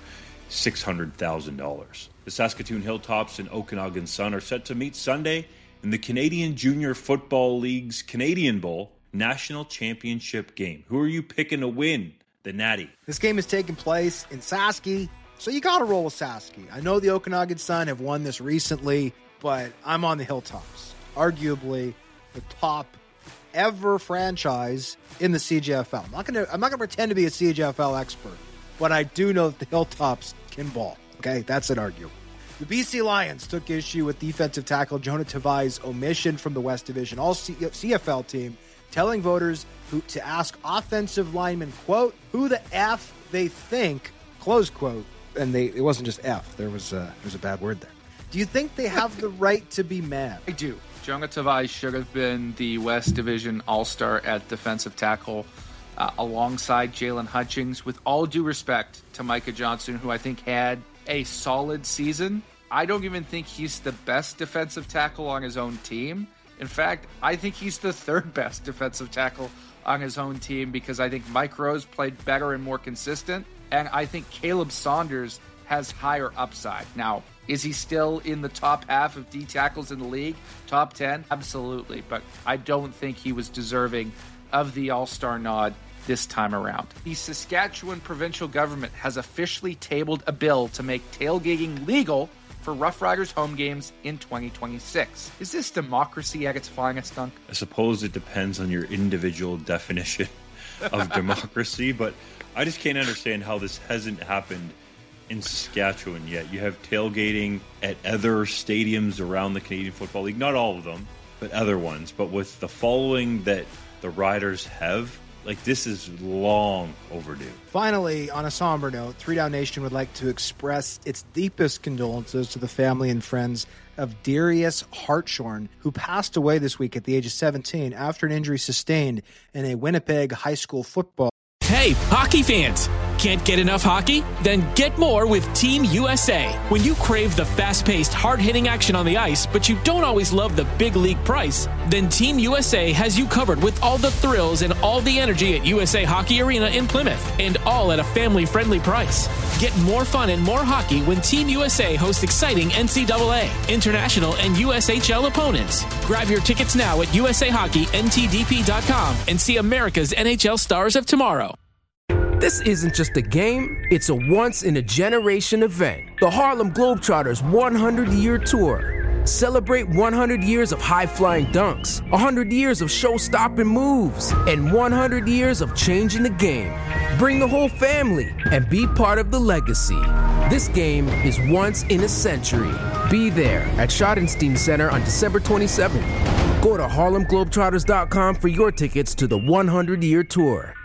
$600,000. The Saskatoon Hilltops and Okanagan Sun are set to meet Sunday in the Canadian Junior Football League's Canadian Bowl National Championship game. Who are you picking to win the Natty? This game is taking place in Sasky, so you got to roll with Sasky. I know the Okanagan Sun have won this recently, but I'm on the Hilltops. Arguably the top ever franchise in the CJFL. I'm not gonna pretend to be a CJFL expert, but I do know that the Hilltops can ball. Okay, that's an argument. The BC Lions took issue with defensive tackle Jonah Tavai's omission from the West Division All-CFL team, telling voters to ask offensive linemen, quote, who the F they think, close quote. And it wasn't just F. There's a bad word there. Do you think they have the right to be mad? I do. Jonah Tavai should have been the West Division All-Star at defensive tackle alongside Jalen Hutchings. With all due respect to Micah Johnson, who I think had a solid season, I don't even think he's the best defensive tackle on his own team. In fact, I think he's the 3rd best defensive tackle on his own team because I think Mike Rose played better and more consistent, and I think Caleb Saunders has higher upside. Now, is he still in the top half of D tackles in the league? Top 10? Absolutely. But I don't think he was deserving of the All-Star nod this time around. The Saskatchewan provincial government has officially tabled a bill to make tailgating legal for Rough Riders home games in 2026. Is this democracy at its finest, Dunk? I suppose it depends on your individual definition of democracy, but I just can't understand how this hasn't happened in Saskatchewan yet. You have tailgating at other stadiums around the Canadian Football League, not all of them, but other ones. But with the following that the Riders have, this is long overdue. Finally, on a somber note, 3 Down Nation would like to express its deepest condolences to the family and friends of Darius Hartshorn, who passed away this week at the age of 17 after an injury sustained in a Winnipeg high school football. Hey, hockey fans! Can't get enough hockey? Then get more with Team USA. When you crave the fast-paced, hard-hitting action on the ice, but you don't always love the big league price, then Team USA has you covered with all the thrills and all the energy at USA Hockey Arena in Plymouth, and all at a family-friendly price. Get more fun and more hockey when Team USA hosts exciting NCAA, international, and USHL opponents. Grab your tickets now at USAHockeyNTDP.com and see America's NHL stars of tomorrow. This isn't just a game, it's a once-in-a-generation event. The Harlem Globetrotters 100-year tour. Celebrate 100 years of high-flying dunks, 100 years of show-stopping moves, and 100 years of changing the game. Bring the whole family and be part of the legacy. This game is once in a century. Be there at Schottenstein Center on December 27th. Go to HarlemGlobetrotters.com for your tickets to the 100-year tour.